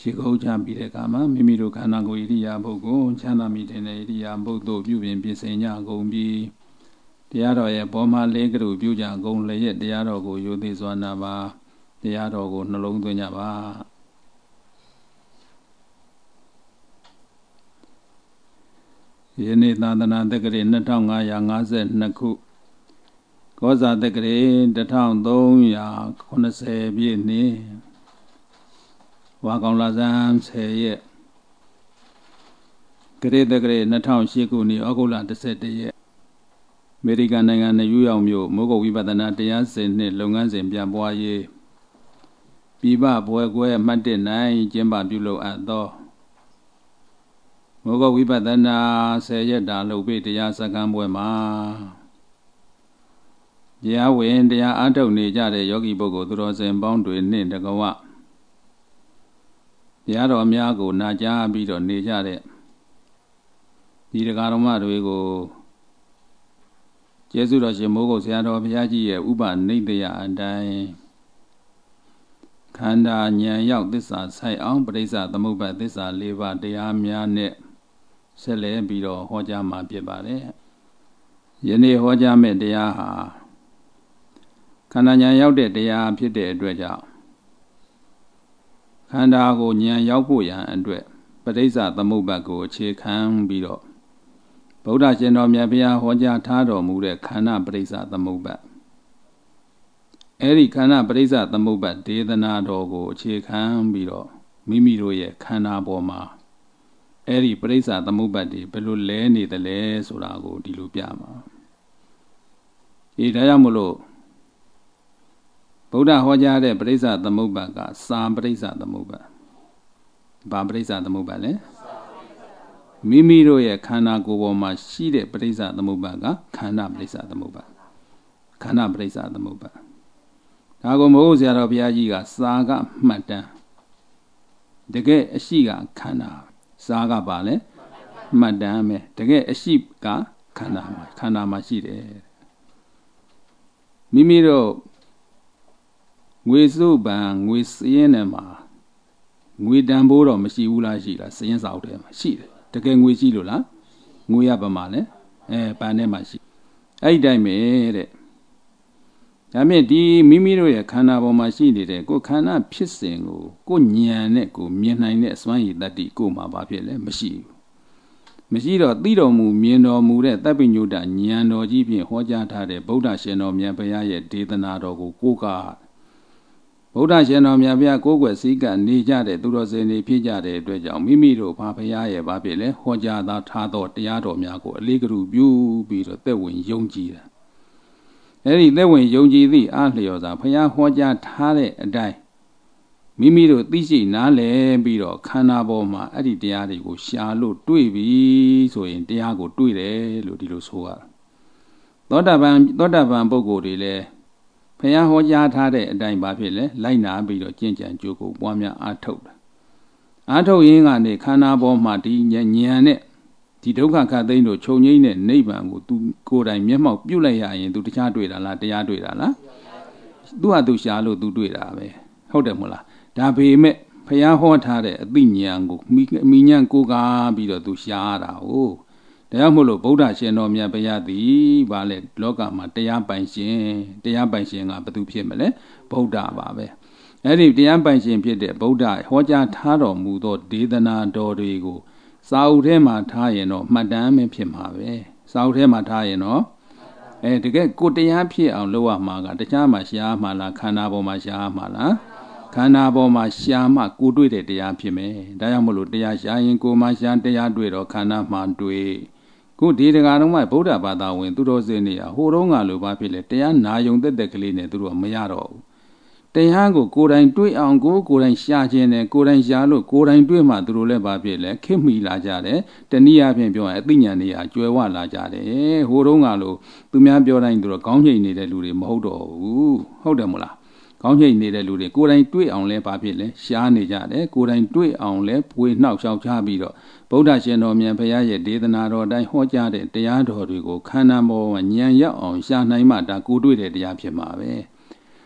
ရှိခိုးချပြီးတဲ့အခါမှာမိမိတို့ခန္ဓာကိုယ်ဣရိယာပုကိုချမ်းသာမိတဲ့ဣရိယာပုတို့ပြုပြင်ပြင်ဆင်ကြကုန်ပြီးတရားတော်ရဲ့ဘောမလေးကလူပြုကြကုန်လျက်တရားတော်ကိုရိုသေစွာနာပါတရားတော်ကိုနှလုံးသွင်းကြပါယနေ့သာသနာတက္ကရာ2552ခုကောဇာတက္ကရာ1380ပြည့်နှစ်ဝါကောင်လဆန်း10ရက်ဂရေတက္ကရာ2008ခုနှစ်ဩဂုတ်လ17ရက်အမေရိကန်နိုင်ငံနယူးယောက်မြို့မိုးကုတ်ဝိပဿနာတရားစင်နှင့်လုပ်ငန်းစဉ်ပြပွားရေးပြည်ပဘွယ်ကွဲမှတ်1နိုင်ကျင်းပပြုလုပ်အပ်သောမိုးကုတ်ဝိပဿနာ10ရက်တာလုပ်ပြီးတရားစခန်းပွဲမှာတရားဝင်တရားအားထုတ်နေကြတဲ့ယောဂီပုဂ္ဂိုလ်သူတော်စင်ပေါင်းတွေနှင့်တကဝတရားတော်များကိုနာကြားပြီးတော့နေကြတဲ့ဒီတရားတော်မတွေကိုကျေးဇူးတော်ရှင်မိုးကုတ်ဆရာတော်ဘုရားကြီးရဲ့ဥပနိဒေယအတိုင်းခန္ဓာဉာဏ်ရောက်သစ္စာဆိုင်အောင်ပရိစ္ဆသမုပ္ပါသစ္စာ၄ပါးတရားများနဲ့ဆက်လက်ပြီးတော့ဟောကြားမှာဖြစ်ပါတယ်။ယနေ့ဟောကြားမယ့်တရားဟာခန္ဓာဉာဏ်ရောက်တဲ့တရားဖြစ်တဲ့အတွက်ကြောင့်ခန္ဓာကိုဉာဏ်ရောက်ဖို့ရန်အတွက်ပရိစ္ဆသမုပ္ပါကိုအခြေခံပြီးတော့ဗုဒ္ဓရှင်တော်မြတ်ဘုရားဟောကြားထားတော်မူတဲ့ခန္ဓာပရိစ္ဆသမုပ္ပါအဲဒီခန္ဓာပရိစ္ဆသမုပ္ပါဒေသနာတော်ကိုအခြေခံပြီးတော့မိမိတို့ရဲ့ခန္ဓာပေါ်မှာအဲဒီပရိစ္ဆသမုပ္ပါတွေဘယ်လိုလဲနေသလဲဆိုတာကိုဒီလိုပြမှာဒီဒါကြောင့်မလို့ဗုဒ္ဓဟောကြားတဲ့ပရိစ္ဆသမုပ္ပါကစာပရိစ္ဆသမုပ္ပါဘာပရိစ္ဆသမုပ္ပါလဲမိမိတို့ရဲ့ခန္ဓာကိုယ်ပေါ်မှာရှိတဲ့ပရိစ္ဆသမုပ္ပါကခန္ဓာပရိစ္ဆသမုပ္ပါခန္ဓာပရိစ္ဆသမုပ္ပါဒါကိုမဟုတ်ဆရာတော်ဘုရားကြီးကစာကမှတ်တမ်းတကယ်အရှိကခန္ဓာစာကပါလဲမှတ်တမ်းပဲတကယ်အရှိကခန္ဓာမှာရှိတယ်မိမိတို့ငွေစုပန်ငွေစည်းနဲ့မှာငွေတန်ဖိုးတော့မရှိဘူးလားရှိလားစည်းစာအုပ်ထဲမှာရှိတယ်တကယ်ငွေရှိလို့လားငွေရပါမှာလဲပန်ထဲမှာရှိအဲ့ဒီတိုင်းပဲတဲ့ဒါမြင့်ဒီမိမိတို့ရဲ့ခန္ဓာပေါ်မှာရှိနေတဲ့ကိုယ်ခန္ဓာဖြစ်စဉ်ကိုကိုယ်ဉာဏ်နဲ့ကိုမြင်နိုင်တဲ့အစွမ်းရည်တတ္တိကိုယ်မှာဘာဖြစ်လဲမရှိတော့သိတော်မူမြင်တော်မူတဲ့တပ္ပိညုတဉာဏ်တော်ကြီးဖြင့်ဟောကြားထားတဲ့ဗုဒ္ဓရှင်တော်မြတ်ဘုရားရဲ့ဒေသနာတော်ကိုကိုးကားဗုဒ္ဓရှင်တော်မြတ်ဘုရားကိုးကွယ်စည်းကပ်နေကြတဲ့သူတော်စင်တွေဖြစ်ကြတဲ့အတွက်ကြောင့်မိမိတို့ဘာဘုရားရဲ့ဘာဖြစ်လဲဟောကြားထားသောတရားတော်များကိုအလေးကလူပြုပြီးတော့သက်ဝင်ယုံကြည်တာအဲဒီသက်ဝင်ယုံကြည်သည့်အားလျော်စွာဘုရားဟောကြားထားတဲ့အတိုင်းမိမိတို့သိရှိနားလည်ပြီးတော့ခန္ဓာပေါ်မှာအဲ့ဒီတရားတွေကိုရှာလို့တွေ့ပြီဆိုရင်တရားကိုတွေ့တယ်လို့ဒီလိုဆိုရတာသောတာပန်ပုဂ္ဂိုလ်တွေလည်းဘုရားဟောကြားထားတဲ့အတိုင်းဘာဖြစ်လဲလိုက်နာပြီးတော့ကျင့်ကြံကြိုးကိုပွားများအားထုတ်တာအားထုတ်ရင်းကနေခန္ဓာပေါ်မှာဒီဉာဏ်နဲ့ဒီဒုက္ခခတ်သိမ်းတို့ခြုံငိမ့်တဲ့နိဗ္ဗာန်ကိုသူကိုယ်တိုင်မျက်မှောက်ပြုလိုက်ရရင်သူတခြားတွေ့တာလားတရားတွေ့တာလားသူဟာသူရှာလို့သူတွေ့တာပဲဟုတ်တယ်မို့လားဒါပေမဲ့ဘုရားဟောထားတဲ့အသိဉာဏ်ကိုမိဉာဏ်ကိုကားပြီးတော့သူရှားတာဟုတ်ဒါကြောင့်မို့လို့ဗုဒ္ဓရှင်တော်မြတ်ဘုရားသည်ဗာလဲလောကမှာတရားပိုင်ရှင်ကဘယ်သူဖြစ်မလဲဗုဒ္ဓပါပဲအဲ့ဒီတရားပိုင်ရှင်ဖြစ်တဲ့ဗုဒ္ဓဟောကြားထားတော်မူသောဒေသနာတော်တွေကိုစာအုပ်ထဲမှာထားရင်တော့မှတ်တမ်းမဖြစ်မှာပဲစာအုပ်ထဲမှာထားရင်တော့တကယ်ကိုတရားဖြစ်အောင်လုပ်ရမှာကတခြားမှာရှားမှာလားခန္ဓာပေါ်မှာရှားမှာလားခန္ဓာပေါ်မှာရှားမှကိုတွေ့တဲ့တရားဖြစ်မယ်ဒါကြောင့်မလို့တရားရှားရင်ကိုမှရှားတရားတွေ့တော့ခန္ဓာမှတွေ့ခုဒီတရားတော်မှာဗုဒ္ဓဘာသာဝင်သူတော်စင်နေဟိုတုန်းကလိုဘာဖြစ်လဲတရားနာယုံသက်သက်ကလေးနဲ့သူတို့ကမရတော့ဘူးတရားကိုကိုယ်တိုင်တွေ့အောင်ကိုယ်တိုင်ရှားခြင်းနဲ့ကိုယ်တိုင်ရှားလို့ကိုယ်တိုင်တွေ့မှသူတို့လည်းဘာဖြစ်လဲခင်မိလာကြတယ်တနည်းအားဖြင့်ပြောရင်အသိဉာဏ်တွေကကျွယ်ဝလာကြတယ်ဟိုတုန်းကလိုသူများပြောတိုင်းသူတို့ခေါင်းငိတ်နေတဲ့လူတွေမဟုတ်တော့ဘူးဟုတ်တယ်မို့လားခေါင်းငိတ်နေတဲ့လူတွေကိုယ်တိုင်တွေ့အောင်လဲဘာဖြစ်လဲရှားနေကြတယ်ကိုယ်တိုင်တွေ့အောင်လဲပွေနှောက်လျှောက်ချပြီးတော့ဗုဒ္ဓရှင်တော်မြတ်ဘုရားရဲ့ဒေသနာတော်တိုင်းဟောကြားတဲ့တရားတော်တွေကိုခန္ဓာပေါ်မှာဉာဏ်ရောက်အောင်ရှားနိုင်မှဒါကိုတွေ့တဲ့တရားဖြစ်မှာပဲ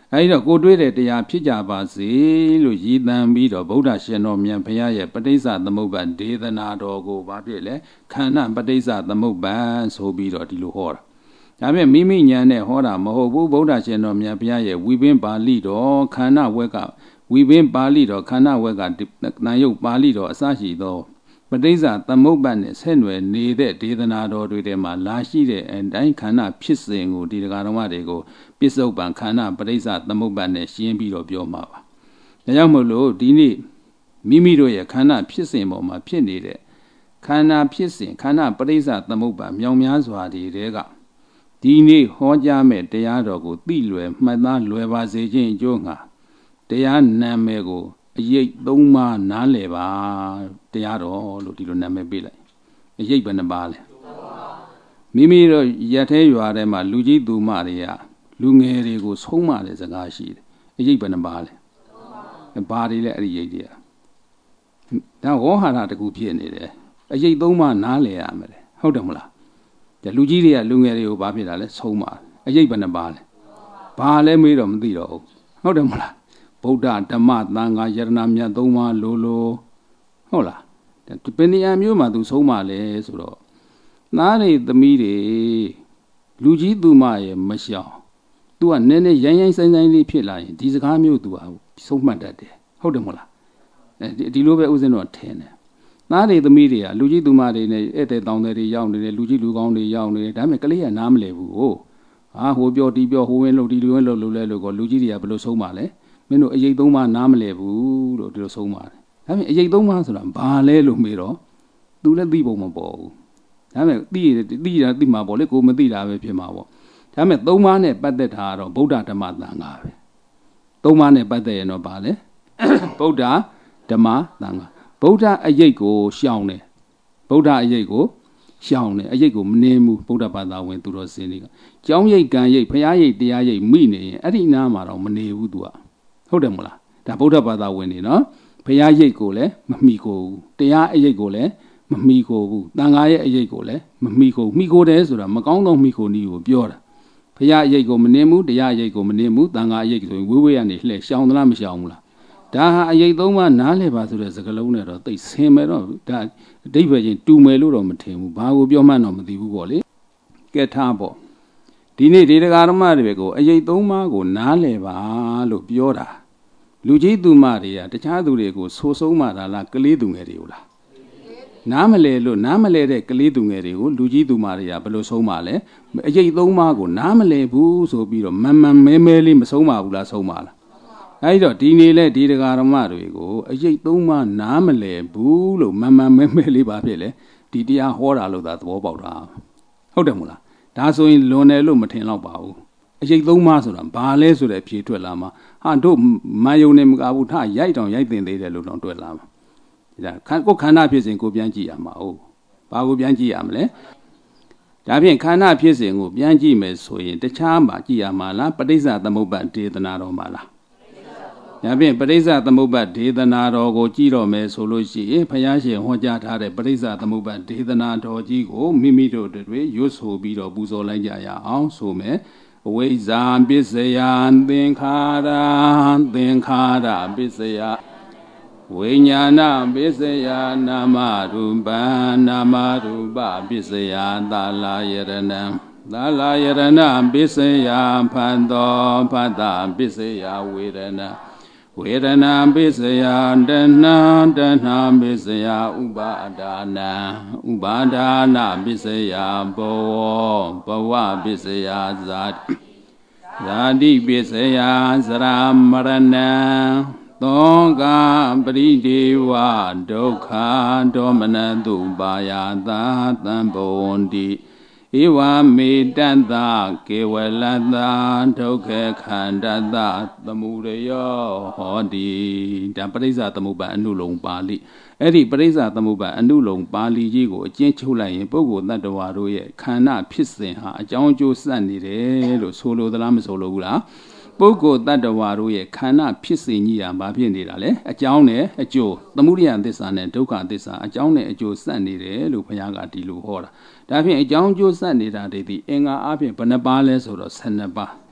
အဲဒီတော့ကိုတွေ့တဲ့တရားဖြစ်ကြပါစေလို့ရည်တမ်းပြီးတော့ဗုဒ္ဓရှင်တော်မြတ်ဘုရားရဲ့ပဋိစ္စသမုပ္ပါဒေသနာတော်ကိုဘာဖြစ်လဲခန္ဓာပဋိစ္စသမုပ္ပါဆိုပြီးတော့ဒီလိုဟောတာဒါပေမဲ့မိမိဉာဏ်နဲ့ဟောတာမဟုတ်ဘူးဗုဒ္ဓရှင်တော်မြတ်ဘုရားရဲ့ဝိပင်းပါဠိတော်ခန္ဓာဝက်ကဝိပင်းပါဠိတော်ခန္ဓာဝက်ကနာယုတ်ပါဠိတော်အစရှိသောပဋိစ္စသမုပ္ပါနဲ့ဆက်နွယ်နေတဲ့ဒေသနာတော်တွေထဲမှာလာရှိတဲ့အတိုင်းခန္ဓာဖြစ်စဉ်ကိုဒီတရားတော်မတွေကိုပစ္စုပန်ခန္ဓာပဋိစ္စသမုပ္ပါနဲ့ရှင်းပြီးတော့ပြောမှာပါ။ဒါကြောင့်မို့လို့ဒီနေ့မိမိတို့ရဲ့ခန္ဓာဖြစ်စဉ်ပေါ်မှာဖြစ်နေတဲ့ခန္ဓာဖြစ်စဉ်ခန္ဓာပဋိစ္စသမုပ္ပါမြောင်များစွာဒီတွေကဒီနေ့ဟောကြားမဲ့တရားတော်ကိုသိလွယ်မှတ်သားလွယ်ပါစေခြင်းအကျိုးငှာတရားနာမည်ကိုအရိပ်၃ပါးနားလည်ပါတရားတော်လို့ဒီလိုနာမည်ပေးလိုက်အရိပ်ဘယ်နှပါလဲမိမိတို့ရက်သေးရွာထဲမှာလူကြီးသူမတွေကလူငယ်တွေကိုဆုံးမတဲ့စကားရှိတယ်အရိပ်ဘယ်နှပါလဲဘာတွေလဲအဲ့ဒီရိပ်တွေကဒါဝေါဟာရတကူဖြစ်နေတယ်အရိပ်၃ပါးနားလည်ရမယ်ဟုတ်တယ်မလားလူကြီးတွေကလူငယ်တွေကိုဘာဖြစ်တာလဲဆုံးမအရိပ်ဘယ်နှပါလဲဘာလဲမေးတော့မသိတော့ဘူးဟုတ်တယ်မလားဗုဒ္ဓဓမ္မသံဃာယရဏမြတ်၃ပါးလိုဟုတ်လားဒီပင်နေရာမျိုးမှာသူဆုံးမလဲဆိုတော့သားတွေသမီးတွေလူကြီးသူမရဲ့မရှောင်သူကနည်းနည်းရိုင်းရိုင်းဆိုင်ဆိုင်လေးဖြစ်လာရင်ဒီစကားမျိုးသူကဆုံးမှတ်တတ်တယ်ဟုတ်တယ်မလားဒီလိုပဲဥစဉ်တော့ထင်တယ်သားတွေသမီးတွေကလူကြီးသူမတွေနဲ့ဧည့်သည်တောင်းတွေရောက်နေတယ်လူကြီးလူကောင်းတွေရောက်နေတယ်ဒါပေမဲ့ကလေးကနားမလည်ဘူးဟိုပြောတီပြောဟိုဝင်လို့ဒီလိုဝင်လို့လဲလို့ကလူကြီးတွေကဘယ်လိုဆုံးပါလဲမင်းတို့အရိပ်၃ပါးနားမလည်ဘူးလို့ဒီလိုဆုံးပါတယ်ဒါပေမဲ့အရိပ်၃ပါးဆိုတာဘာလဲလို့မေးတော့သူလည်းသိဖို့မပေါ်ဘူးဒါပေမဲ့သိမှာပေါ့လေကိုမသိတာပဲဖြစ်မှာပေါ့ဒါပေမဲ့၃ပါးနဲ့ပတ်သက်တာကတော့ဗုဒ္ဓဓမ္မသံဃာပဲ၃ပါးနဲ့ပတ်သက်ရင်တော့ဘာလဲဗုဒ္ဓဓမ္မသံဃာဗုဒ္ဓအရိပ်ကိုရှောင်တယ်ဗုဒ္ဓအရိပ်ကိုရှောင်တယ်အရိပ်ကိုမနှင်းဘူးဗုဒ္ဓဘာသာဝင်သူတော်စင်တွေကကျောင်းရိပ်ကံရိပ်ဖရာရိပ်တရားရိပ်မိနေရင်အဲ့ဒီနားမှာတော့မနေဘူးသူကဟုတ်တယ်မလားဒါဗုဒ္ဓဘာသာဝင်နေနော်ဘုရားရိပ်ကိုလည်းမမိကိုဘူးတရားအရိပ်ကိုလည်းမမိကိုဘူးတန်ခါရဲ့အရိပ်ကိုလည်းမမိကိုမိကိုတယ်ဆိုတာမကောင်းသောမိကိုနည်းကိုပြောတာဘုရားအရိပ်ကိုမနှင်းဘူးတရားအရိပ်ကိုမနှင်းဘူးတန်ခါအရိပ်ဆိုရင်ဝေးကနေလှည့်ရှောင်သလားမရှောင်ဘူးလားဒါဟာအရိပ်၃ပါးနားလည်ပါဆိုတဲ့စကားလုံးနဲ့တော့သိဆင်မယ်တော့ဒါအဓိပ္ပာယ်ချင်းတူမယ်လို့တော့မထင်ဘူးဘာကိုပြောမှန်းတော့မသိဘူးပေါ့လေကဲထားပေါ့ဒီနေ့ဒီတရားဓမ္မတွေကိုအရိပ်၃ပါးကိုနားလည်ပါလို့ပြောတာလူကြီးသူမတွေကတခြားသူတွေကိုဆိုဆုံးမတာလားကလေးသူငယ်တွေကိုလားနားမလဲလို့နားမလဲတဲ့ကလေးသူငယ်တွေကိုလူကြီးသူမတွေကဘယ်လိုဆုံးမလဲအရိပ်၃ပါးကိုနားမလဲဘူးဆိုပြီးတော့မန်မဲလေးမဆုံးမဘူးလားဆုံးမလားအဲဒီတော့ဒီနေ့လဲဒီတရားဓမ္မတွေကိုအရိပ်၃ပါးနားမလဲဘူးလို့မန်မဲလေးပါဖြစ်လေဒီတရားဟောတာလို့သာသဘောပေါက်တာဟုတ်တယ်မို့လားဒါဆိုရင်လွန်တယ်လို့မထင်တော့ပါဘူးအရိပ်၃ပါးဆိုတာဘာလဲဆိုတဲ့အဖြေထွက်လာမှာဟာတို့မာယုံနေမကဘူးထရိုက်တောင်ရိုက်တင်သေးတယ်လို့တော့တွေ့လာမှာဒါကိုခန္ဓာဖြစ်စဉ်ကိုပြန်ကြည့်ရမှာဟုတ်ဘာကိုပြန်ကြည့်ရမလဲဒါဖြင့်ခန္ဓာဖြစ်စဉ်ကိုပြန်ကြည့်မယ်ဆိုရင်တခြားမှာကြည့်ရမှာလားပဋိစ္စသမုပ္ပါဒေသနာတော်မှာလားဒါဖြင့်ပဋိစ္စသမုပ္ပါဒေသနာတော်ကိုကြည့်တော့မယ်ဆိုလို့ရှိရင်ဘုရားရှင်ဟောကြားထားတဲ့ပဋိစ္စသမုပ္ပါဒေသနာတော်ကြီးကိုမိမိတို့တွေရွတ်ဆိုပြီးတော့ပူဇော်လိုက်ကြရအောင်ဆိုမယ်ဝိဇ္ဇာပစ္စယသင်္ခါရသင်္ခါရပစ္စယဝိညာဏပစ္စယနာမရူပနာမရူပပစ္စယသာလယရဏံသာလယရဏပစ္စယဖန်သောဖတ်တာပစ္စယဝေဒနာဝေဒနာပစ္စယတဏှာတဏှာပစ္စယဥပါဒါနံဥပါဒါနပစ္စယဘဝပစ္စယဇာတိပစ္စယသရမရဏံသောကပရိဒေဝဒုက္ခဒေါမနတုပါယသာသံဘဝန္တိဧဝမေတ္တကေဝလတ္တဒုက္ခခန္ဓတသမုဒယောဟောတိဒါပရိစ္ဆသမုပ္ပါအနုလုံပါဠိအဲ့ဒီပရိစ္ဆသမုပ္ပါအနုလုံပါဠိကြီးကိုအကျဉ်းချုပ်လိုက်ရင်ပုဂ္ဂိုလ်တ attva တို့ရဲ့ခန္ဓာဖြစ်စဉ်ဟာအကြောင်းအကျိုးစပ်နေတယ်လို့ဆိုလိုသလားမဆိုလိုဘူးလားပုဂ္ဂိုလ်တ attva တို့ရဲ့ခန္ဓာဖြစ်စဉ်ကြီးဟာဘာဖြစ်နေတာလဲအကြောင်းနဲ့အကျိုးသမုဒယသစ္စာနဲ့ဒုက္ခသစ္စာအကြောင်းနဲ့အကျိုးစပ်နေတယ်လို့ဘုရားကဒီလိုဟောတာဒါဖြင့်အကြောင်းအကျိုးစပ်နေတာတွေဒီအင်္ဂါအပြင်ဘယ်နှပါလဲဆိုတော့12ပါး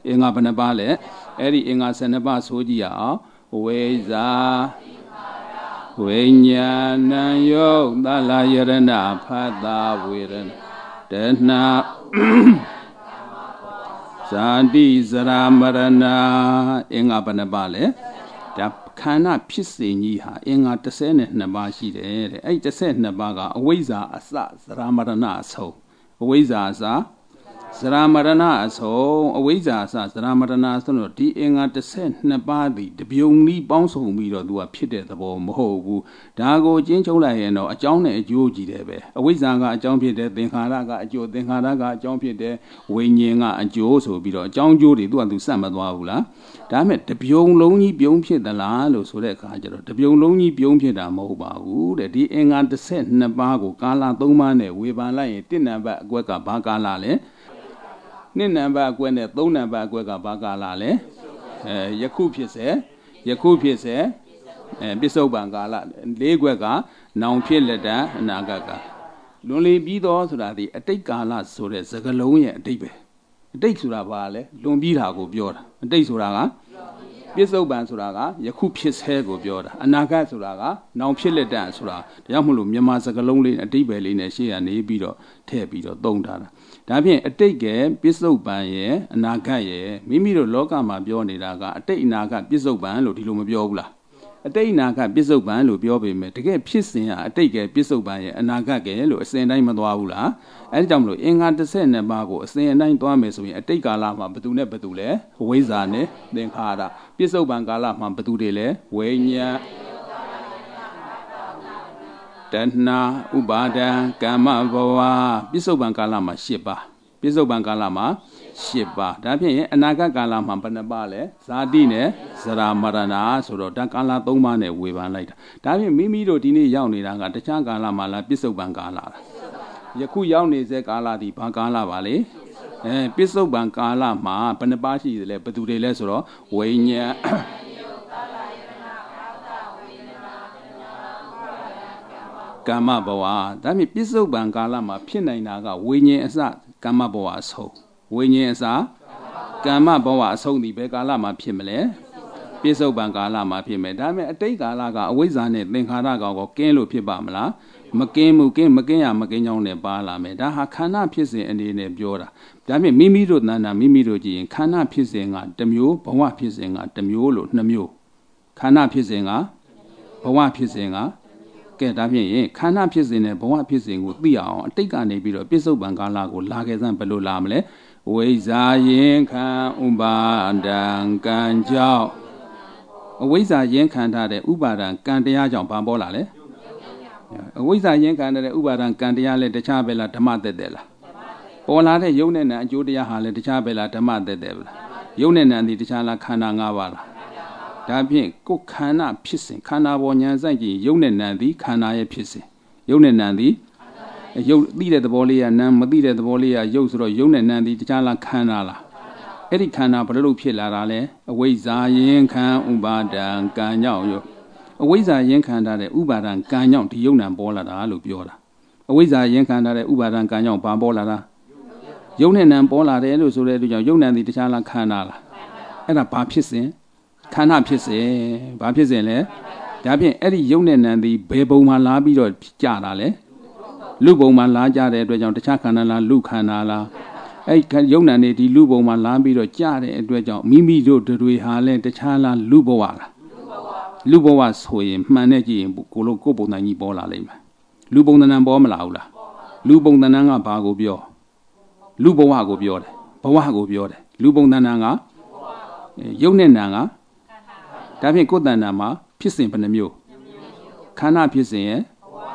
အင်္ဂါဘယ်နှပါလဲအဲ့ဒီအင်္ဂါ12ပါးဆိုကြည့်ရအောင်ဝိဇာဝိညာဏယုတ်သလယရဏဖတ်တာဝေရဏတဏဇာတိဇရာမရဏအင်္ဂါဘယ်နှပါလဲဒါခန္ဓာဖြစ်စဉ်ကြီးဟာအင်္ဂါ32ပါးရှိတယ်တဲ့အဲ့32ပါးကအဝိဇ္ဇာအစဇရာမရဏအဆုံးအဝိဇ္ဇာအစဇရာမရဏအဆုံးအဝိဇ္ဇာအစဇရာမရဏအဆုံးတော့ဒီအင်္ဂါ32ပါးသည်တပြုံကြီးပေါင်းစုံပြီးတော့သူကဖြစ်တဲ့သဘောမဟုတ်ဘူးဒါကိုကျင်းချုပ်လိုက်ရင်တော့အကြောင်းနဲ့အကျိုးကြီးတယ်ပဲအဝိဇ္ဇာကအကြောင်းဖြစ်တယ်သင်္ခါရကအကျိုးသင်္ခါရကအကြောင်းဖြစ်တယ်ဝိညာဉ်ကအကျိုးဆိုပြီးတော့အကြောင်းအကျိုးတွေသူကသူစက်မသွားဘူးလားဒါမဲ့တပြုံလုံးကြီးပြုံးဖြစ်သလားလို့ဆိုတဲ့အခါကျတော့တပြုံလုံးကြီးပြုံးဖြစ်တာမဟုတ်ပါဘူးတဲ့ဒီအင်္ဂါ32ပါးကိုကာလ3ပါးနဲ့ဝေဖန်လိုက်ရင်1နံပါတ်အကွက်ကဘာကာလလဲ2နံပါတ်အကွက်နဲ့3နံပါတ်အကွက်ကဘာကာလလဲယခုဖြစ်စေပစ္စုပန်ကာလ4ကွက်ကနောင်ဖြစ်လက်တံအနာဂတ်ကလွန်လေပြီးတော့ဆိုတာဒီအတိတ်ကာလဆိုတဲ့စကားလုံးရဲ့အတိတ်ပဲအတိတ်ဆိုတာဘာလဲလွန်ပြီးတာကိုပြောတာအတိတ်ဆိုတာကပစ္စုပန်ဆိုတာကယခုဖြစ်ဆဲကိုပြောတာအနာဂတ်ဆိုတာကနောင်ဖြစ်လက်တံဆိုတာဒါကြောင့်မလို့မြန်မာစကားလုံးလေးအတိတ်ပဲလေးနဲ့ရှေ့ကနေပြီးတော့ထည့်ပြီးတော့သုံးထားတာဒါဖြင့်အတိတ်ကပစ္စုပန်ရဲ့အနာဂတ်ရဲ့မိမိတို့လောကမှာပြောနေတာကအတိတ်အနာဂတ်ပစ္စုပန်လို့ဒီလိုမပြောဘူးလားအတိတ်အနာဂတ်ပစ္စုပန်လို့ပြောပေမဲ့တကယ်ဖြစ်စဉ်ကအတိတ်ကပစ္စုပန်ရဲ့အနာဂတ်ကလို့အစဉ်တိုင်းမသွားဘူးလားအဲဒါကြောင့်မလို့အင်္ဂါ32ပါးကိုအစဉ်အတိုင်းသွားမယ်ဆိုရင်အတိတ်ကာလမှာဘယ်သူနဲ့ဘယ်သူလဲဝိဇ္ဇာနဲ့သင်္ခါရပစ္စုပန်ကာလမှာဘယ်သူတွေလဲဝိညာဉ်တဏှာဥပါဒံကာမဘဝပစ္စုပန်ကာလမှာ10ပါးပစ္စုပန်ကာလမှာ10ပါးဒါဖြင့်အနာဂတ်ကာလမှာဘယ်နှပါးလဲဇာတိနဲ့ဇရာမရဏဆိုတော့ဒါကာလ3ပါးနဲ့ဝေဖန်လိုက်တာဒါဖြင့်မိမိတို့ဒီနေ့ရောက်နေတာကတခြားကာလမှာလားပစ္စုပန်ကာလလားယခုရောက်နေစေကာလဒီဘာကာလပါလဲပစ္စုပန်ကာလမှာဘယ်နှပါးရှိတယ်လဲဘယ်သူတွေလဲဆိုတော့ဝိညာဉ်ကာမဘဝဒါဖြင့်ပစ္စုပန်ကာလမှာဖြစ်နိုင်တာကဝိညာဉ်အစကာမဘဝအဆုံးဝိညာဉ်အစကာမဘဝအဆုံးဒီဘယ်ကာလမှာဖြစ်မလဲပစ္စုပန်ကာလမှာဖြစ်မယ်ဒါပေမဲ့အတိတ်ကာလကအဝိဇ္ဇာနဲ့သင်္ခါရကောင်ကိုကင်းလို့ဖြစ်ပါမလားမကင်းဘူးမကင်းရမကင်းကြောင်းနဲ့ပါလာမယ်ဒါဟာခန္ဓာဖြစ်စဉ်အနေနဲ့ပြောတာဒါပေမဲ့မိမိတို့တဏ္ဍာမိမိတို့ကြည့်ရင်ခန္ဓာဖြစ်စဉ်ကတစ်မျိုးဘဝဖြစ်စဉ်ကတစ်မျိုးလို့2မျိုးခန္ဓာဖြစ်စဉ်ကဘဝဖြစ်စဉ်ကကဲဒါဖြင့်ခန္ဓာဖြစ်စဉ်နဲ့ဘဝဖြစ်စဉ်ကိုသိအောင်အတိတ်ကနေပြီးတော့ပစ္စုပန်ကာလကိုလာခဲ့စမ်းဘယ်လိုလာမလဲဝိဇ္ဇာရင်ခံဥပါဒံကံကြောင့်အဝိဇ္ဇာရင်ခံထားတဲ့ဥပါဒံကံတရားကြောင့်ဘာပေါ်လာလဲအဝိဇ္ဇာရင်ခံတဲ့ဥပါဒံကံတရားလဲတခြားပဲလားဓမ္မသက်သက်လားပေါ်လာတဲ့ယုံနဲ့နံအကျိုးတရားဟာလဲတခြားပဲလားဓမ္မသက်သက်လားယုံနဲ့နံဒီတခြားလားခန္ဓာ၅ပါးလားဒါဖြင့်ကိုယ်ခန္ဓာဖြစ်စဉ်ခန္ဓာပေါ်ဉာဏ်ဆိုင်ကြည့်ယုံနဲ့နံသည်ခန္ဓာရဲ့ဖြစ်စဉ်ယုံနဲ့နံသည်ရုပ်သိတဲ့သဘောလေးကနံမသိတဲ့သဘောလေးကရုပ်ဆိုတော့ယုံနဲ့နံသည်တခြားလားခန္ဓာလားအဲ့ဒီခန္ဓာဘယ်လိုဖြစ်လာတာလဲအဝိဇ္ဇာရင်ခံဥပါဒံကံကြောင့်ယုတ်အဝိဇ္ဇာရင်ခံထားတဲ့ဥပါဒံကံကြောင့်ဒီယုံနံပေါ်လာတာလို့ပြောတာအဝိဇ္ဇာရင်ခံထားတဲ့ဥပါဒံကံကြောင့်ဘာပေါ်လာတာယုံနဲ့နံပေါ်လာတယ်လို့ဆိုတဲ့အတွက်ကြောင့်ယုံနံသည်တခြားလားခန္ဓာလားအဲ့ဒါဘာဖြစ်စဉ်ခန္ဓာဖြစ်စဉ်ဘာဖြစ်စဉ်လဲဒါဖြင့်အဲ့ဒီယုံနဲ့နံသည်ဘယ်ပုံမှာလာပြီးတော့ကြာတာလဲလူပုံမှာလာကြတဲ့အတွက်ကြောင့်တခြားခန္ဓာလားလူခန္ဓာလားအဲ့ယုံနံနေဒီလူပုံမှာလာပြီးတော့ကြာတဲ့အတွက်ကြောင့်မိမိတို့တွေဟာလဲတခြားလားလူဘဝလားလူဘဝဆိုရင်မှန်နဲ့ကြည့်ရင်ကိုလိုကိုပုံစံကြီးပေါ်လာလိမ့်မယ်လူပုံသဏ္ဍာန်ပေါ်မလာဘူးလားလူပုံသဏ္ဍာန်ကဘာကိုပြောလူဘဝကိုပြောတယ်ဘဝကိုပြောတယ်လူပုံသဏ္ဍာန်ကယုံနဲ့နံကဒါဖြင့်ကိုယ်တဏ္ဍာန်မှာဖြစ်စဉ်ဘယ်နှမျိုးခန္ဓာဖြစ်စဉ်ရဲ့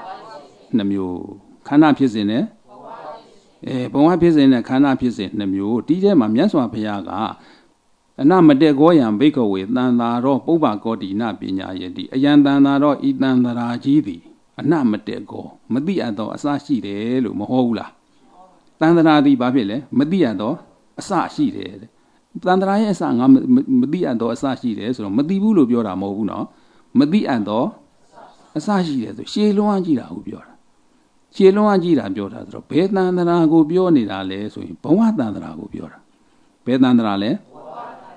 2မျိုးခန္ဓာဖြစ်စဉ်နဲ့ဘဝဖြစ်စဉ်နဲ့ခန္ဓာဖြစ်စဉ်2မျိုးဒီထဲမှာမြတ်စွာဘုရားကအနမတေကောယံဘိက္ခဝေတန်သာရောပုဗ္ဗကောတိနပညာယတိအယံတန်သာရောဤတန်သရာကြီးသည်အနမတေကောမသိအပ်သောအစရှိတယ်လို့မဟုတ်ဘူးလားတန်သရာသည်ဘာဖြစ်လဲမသိအပ်သောအစရှိတယ်တဲ့တန်သရာရဲ့အစငါမသိအပ်သောအစရှိတယ်ဆိုတော့မသိဘူးလို့ပြောတာမဟုတ်ဘူးနော်မသိအပ်သောအစရှိတယ်ဆိုရှေးလွှမ်းကြည့်တာကိုပြောတာရှေးလွှမ်းကြည့်တာပြောတာဆိုတော့ဘယ်တန်သရာကိုပြောနေတာလဲဆိုရင်ဘဝတန်သရာကိုပြောတာဘယ်တန်သရာလဲ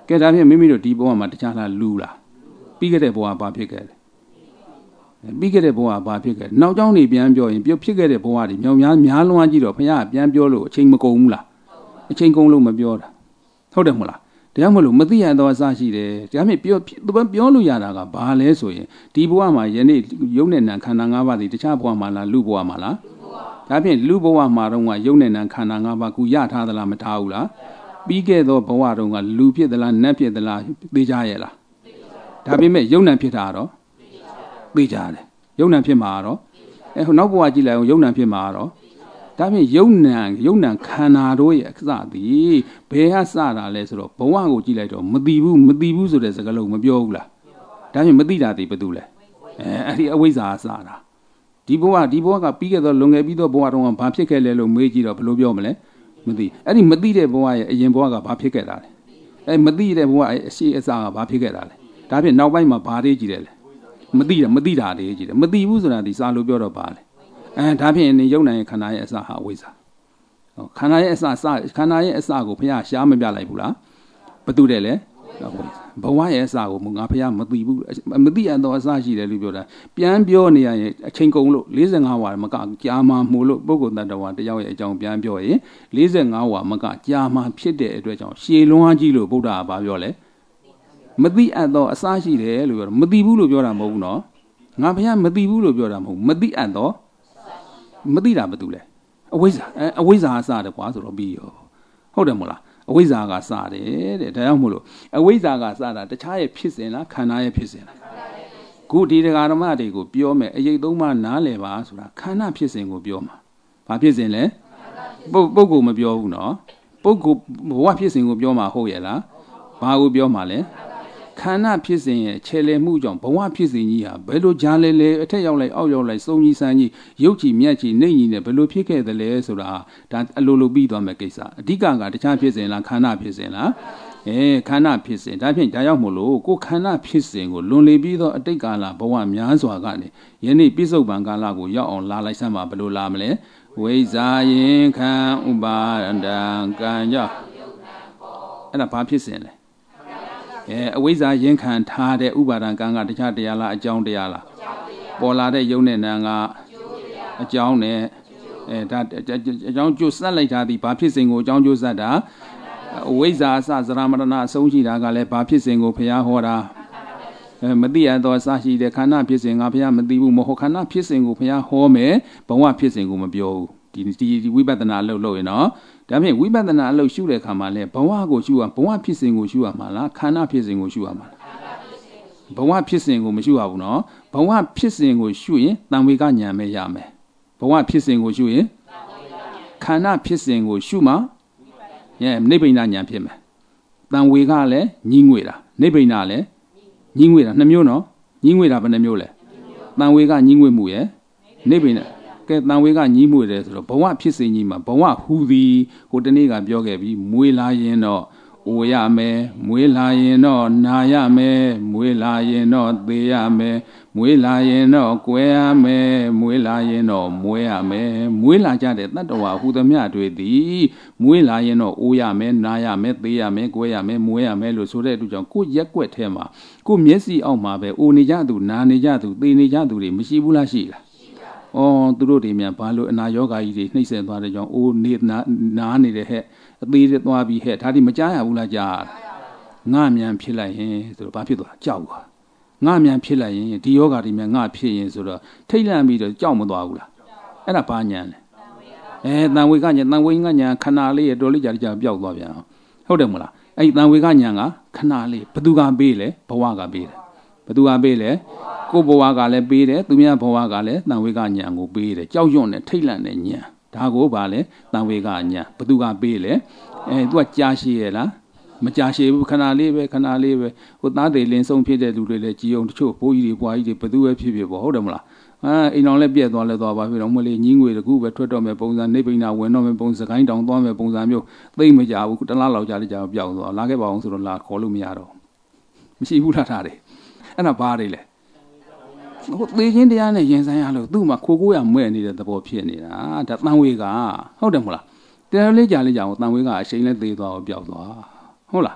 ကဲဒါဖြင့်မိမိတို့ဒီဘဝမှာတခြားလားလူလားပြီးခဲ့တဲ့ဘဝဘာဖြစ်ခဲ့လဲပြီးခဲ့တဲ့ဘဝဘာဖြစ်ခဲ့နောက်ကြောင်းနေပြန်ပြောရင်ဖြစ်ခဲ့တဲ့ဘဝတွေမြောင်များလွှမ်းကြည့်တော့ဘုရားပြန်ပြောလို့အချိန်မကုန်ဘူးလားအချိန်ကုန်လို့မပြောတာဟုတ်တယ်မဟုတ်လားတရားမလို့မသိရတော့အစရှိတယ်ဒါမှမဟုတ်ပြောလို့ရတာကဘာလဲဆိုရင်ဒီဘဝမှာယနေ့ယုံနဲ့နံခန္ဓာ၅ပါးဒီတခြားဘဝမှာလားလူဘဝမှာလားဒါဖြင့်လူဘဝမှာတော့ကယုံနဲ့နံခန္ဓာ၅ပါးကူရထားသလားမထားဘူးလားပြီးခဲ့သောဘဝတုန်းကလူဖြစ်သလားနတ်ဖြစ်သလားသိကြရဲ့လားဒါပေမဲ့ယုံနံဖြစ်တာတော့သိကြတယ်ယုံနံဖြစ်မှာတော့နောက်ဘဝကြည့်လိုက်အောင်ယုံနံဖြစ်မှာတော့ဒါဖြင့်ယုံနံခန္ဓာတို့ရဲ့အစသည်ဘယ်ဟာစတာလဲဆိုတော့ဘဝကိုကြည့်လိုက်တော့မသိဘူးဆိုတဲ့စကားလုံးမပြောဘူးလားဒါဖြင့်မသိတာဒီဘာတူလဲအဲ့ဒီအဝိဇ္ဇာစတာဒီဘဝကပြီးခဲ့သောလွန်ခဲ့ပြီးသောဘဝတုန်းကဘာဖြစ်ခဲ့လဲလို့မေးကြည့်တော့ဘယ်လိုပြောမလဲမသိအဲ့ဒီမသိတဲ့ဘဝရဲ့အရင်ဘဝကဘာဖြစ်ခဲ့တာလဲမသိတဲ့ဘဝရဲ့အရှိအစကဘာဖြစ်ခဲ့တာလဲဒါဖြင့်နောက်ပိုင်းမှာဘာတွေကြည့်တယ်လဲမသိတာတွေကြည့်တယ်မသိဘူးဆိုတာဒီစာလို့ပြောတော့ပါလေဒါဖြင့်နေယုံနိုင်ခန္ဓာရဲ့အစဟာအဝိဇ္ဇာခန္ဓာရဲ့အစကိုဘုရားရှားမပြလိုက်ဘူးလားဘာတူတယ်လဲဘဝရဲ့အစကိုငါဘုရားမသိဘူးမသိအပ်တော့အစရှိတယ်လို့ပြောတာပြန်ပြောနေရရင်အချိန်ကုန်လို့45ဝါမကကြာမှမှုလို့ပုဂ္ဂိုလ်တ attva တယောက်ရဲ့အကြောင်းပြန်ပြောရင်45ဝါမကကြာမှဖြစ်တဲ့အတွက်ကြောင့်ရှည်လွန်းကြီးလို့ဗုဒ္ဓကဘာပြောလဲမသိအပ်တော့အစရှိတယ်လို့ပြောတော့မသိဘူးလို့ပြောတာမဟုတ်ဘူးနော်ငါဘုရားမသိဘူးလို့ပြောတာမဟုတ်မသိအပ်တော့မသိတာဘာတူလဲအဝိဇ္ဇာကစတယ်ကွာဆိုတော့ပြီးရောဟုတ်တယ်မို့လားအဝိဇ္ဇာကစတယ်တဲ့ဒါကြောင့်မို့လို့အဝိဇ္ဇာကစတာတခြားရဲ့ဖြစ်စဉ်လားခန္ဓာရဲ့ဖြစ်စဉ်လားခုဒီတရားဓမ္မတွေကိုပြောမယ်အရေးသုံးပါးနားလည်ပါဆိုတာခန္ဓာဖြစ်စဉ်ကိုပြောမှာဘာဖြစ်စဉ်လဲပုဂ္ဂိုလ်မပြောဘူးနော်ပုဂ္ဂိုလ်ဘဝဖြစ်စဉ်ကိုပြောမှာဟုတ်ရဲ့လားဘာကိုပြောမှာလဲခန္ဓာဖြစ်စဉ်ရဲ့ခြေလည်မှုကြောင့်ဘဝဖြစ်စဉ်ကြီးဟာဘယ်လိုကြားလဲအထက်ရောက်လိုက်အောက်ရောက်လိုက်စုံကြီးစမ်းကြီးရုပ်ကြီးမြတ်ကြီးနှိမ့်ကြီးနဲ့ဘယ်လိုဖြစ်ခဲ့သလဲဆိုတာဒါအလိုပြီးသွားမယ်ကိစ္စအဓိကကတခြားဖြစ်စဉ်လားခန္ဓာဖြစ်စဉ်လားခန္ဓာဖြစ်စဉ်ဒါဖြင့်ဒါရောက်မို့လို့ကိုခန္ဓာဖြစ်စဉ်ကိုလွန်လေပြီးသောအတိတ်ကာလဘဝများစွာကနေယနေ့ပြစ္ဆုတ်ပံကာလကိုရောက်အောင်လာလိုက်စမ်းပါဘယ်လိုလာမလဲဝိဇ္ဇာယင်ခံဥပါဒံကံကြောင့်အဲ့ဒါဘာဖြစ်စဉ်လဲအဝိဇ္ဇာရင်ခံထားတဲ့ဥပါဒံကံကတခြားတရားလားအကြောင်းတရားလားပေါ်လာတဲ့ယုံနဲ့နာကအကြောင်းနဲ့ဒါအကြောင်းကျိုးဆက်လိုက်တာဒီဘာဖြစ်စဉ်ကိုအကြောင်းကျိုးဆက်တာဝိဇ္ဇာအစဇရာမရဏအဆုံးရှိတာကလည်းဘာဖြစ်စဉ်ကိုဘုရားဟောတာမသိရတော့အစရှိတဲ့ခန္ဓာဖြစ်စဉ်ကဘုရားမသိဘူးမဟုတ်ခန္ဓာဖြစ်စဉ်ကိုဘုရားဟောမယ်ဘဝဖြစ်စဉ်ကိုမပြောဘူးဒီဝိပဿနာအလုပ်လုပ်ရင်နော်ဒါဖြင့်ဝိပဿနာအလုပ်ရှုတဲ့အခါမှာလဲဘဝကိုရှုရဘဝဖြစ်စဉ်ကိုရှုရမှာလားခန္ဓာဖြစ်စဉ်ကိုရှုရမှာလားဘဝဖြစ်စဉ်ကိုမရှုရဘူးနော်ဘဝဖြစ်စဉ်ကိုရှုရင်တံဝေကဉာဏ်ပဲရမယ်ဘဝဖြစ်စဉ်ကိုရှုရင်ခန္ဓာဖြစ်စဉ်ကိုရှုမှနိဗ္ဗိဏဉာဏ်ဖြစ်မယ်တံဝေကလည်းညီးငွေတာနိဗ္ဗိဏလည်းညီးငွေတာနှစ်မျိုးနော်ညီးငွေတာဘယ်နှမျိုးလဲတံဝေကညီးငွေမှုရဲ့နိဗ္ဗိဏကဲတန်ဝေကညီးမှုတယ်ဆိုတော့ဘဝဖြစ်စဉ်ကြီးမှာဘဝဟူသည်ဟိုတနေ့ကပြောခဲ့ပြီးမွေးလာရင်တော့အိုရမယ်မွေးလာရင်တော့နာရမယ်မွေးလာရင်တော့သေရမယ်မွေးလာရင်တော့ကွယ်ရမယ်မွေးလာရင်တော့မွေးရမယ်မွေးလာကြတဲ့တတ္တဝါဟူသမျှတွေသည်မွေးလာရင်တော့အိုရမယ်နာရမယ်သေရမယ်ကွယ်ရမယ်မွေးရမယ်လို့ဆိုတဲ့အတွက်ကြောင့်ကိုရက်ွက်ထဲမှာကိုမျက်စိအောက်မှာပဲအိုနေကြသူနာနေကြသူသေနေကြသူတွေမရှိဘူးလားရှိလားသူတို့တွေမြန်ဘာလို့အနာယောဂါကြီးတွေနှိမ့်ဆက်သွားတဲ့ကြောင့်အိုးနေနားနေတဲ့ဟဲ့အသေးတွေသွားပြီးဟဲ့ဒါဒီမကြားရဘူးလားကြားငါမြန်ဖြစ်လိုက်ရင်ဆိုတော့ဘာဖြစ်သွားကြောက်သွားငါမြန်ဖြစ်လိုက်ရင်ဒီယောဂါတွေမြန်ငါဖြစ်ရင်ဆိုတော့ထိတ်လန့်ပြီးတော့ကြောက်မသွားဘူးလားအဲ့ဒါဘာညာလဲတန်ဝေကညာခဏလေးရတော်လေးကြာပျောက်သွားပြန်ဟုတ်တယ်မလားအဲ့တန်ဝေကညာကခဏလေးဘသူကပေးလဲဘဝကပေးတယ်ဘသူကပေးလဲကိုဘဝကလည်းပေးတယ်သူများဘဝကလည်းတန်ဝေကညာကိုပေးတယ်ကြောက်ရွံ့နဲ့ထိတ်လန့်တဲ့ညာဒါကိုဗာလဲတန်ဝေကညာဘသူကပေးလဲသူကကြားရှိရလားမကြားရှိဘူးခဏလေးပဲဟိုသားတွေလင်းဆုံးဖြစ်တဲ့လူတွေလည်းကြည်အောင်တချို့ဘိုးကြီးတွေဘွားကြီးတွေဘသူပဲဖြစ်ပေါ့ဟုတ်တယ်မလားအိမ်တော်လည်းပြက်သွားပါပြီတော့မလေးညင်းငွေတကူပဲထွက်တော့မယ်ပုံစံနိဗ္ဗိဏဝင်တော့မယ်ပုံစံကိုင်းတောင်သွားမယ်ပုံစံမျိုးသိမကြဘူးတလားလောက်ကြာပျောက်သွားလာခဲ့ပါအောင်ဆိုတော့လာခေါ်လို့မရတော့မရှိဘူးလားထားတယ်အဲ့ဒါဘာတွေလဲဟိုသေခြင်းတရားနဲ့ရင်ဆိုင်ရလို့သူ့မှာခိုးကိုရမွဲ့နေတဲ့သဘောဖြစ်နေတာဒါတန်ဝေကဟုတ်တယ်မဟုတ်လားတရားလေးကြာအောင်တန်ဝေကအချိန်နဲ့သေသွားအောင်ပျောက်သွားဟုတ်လား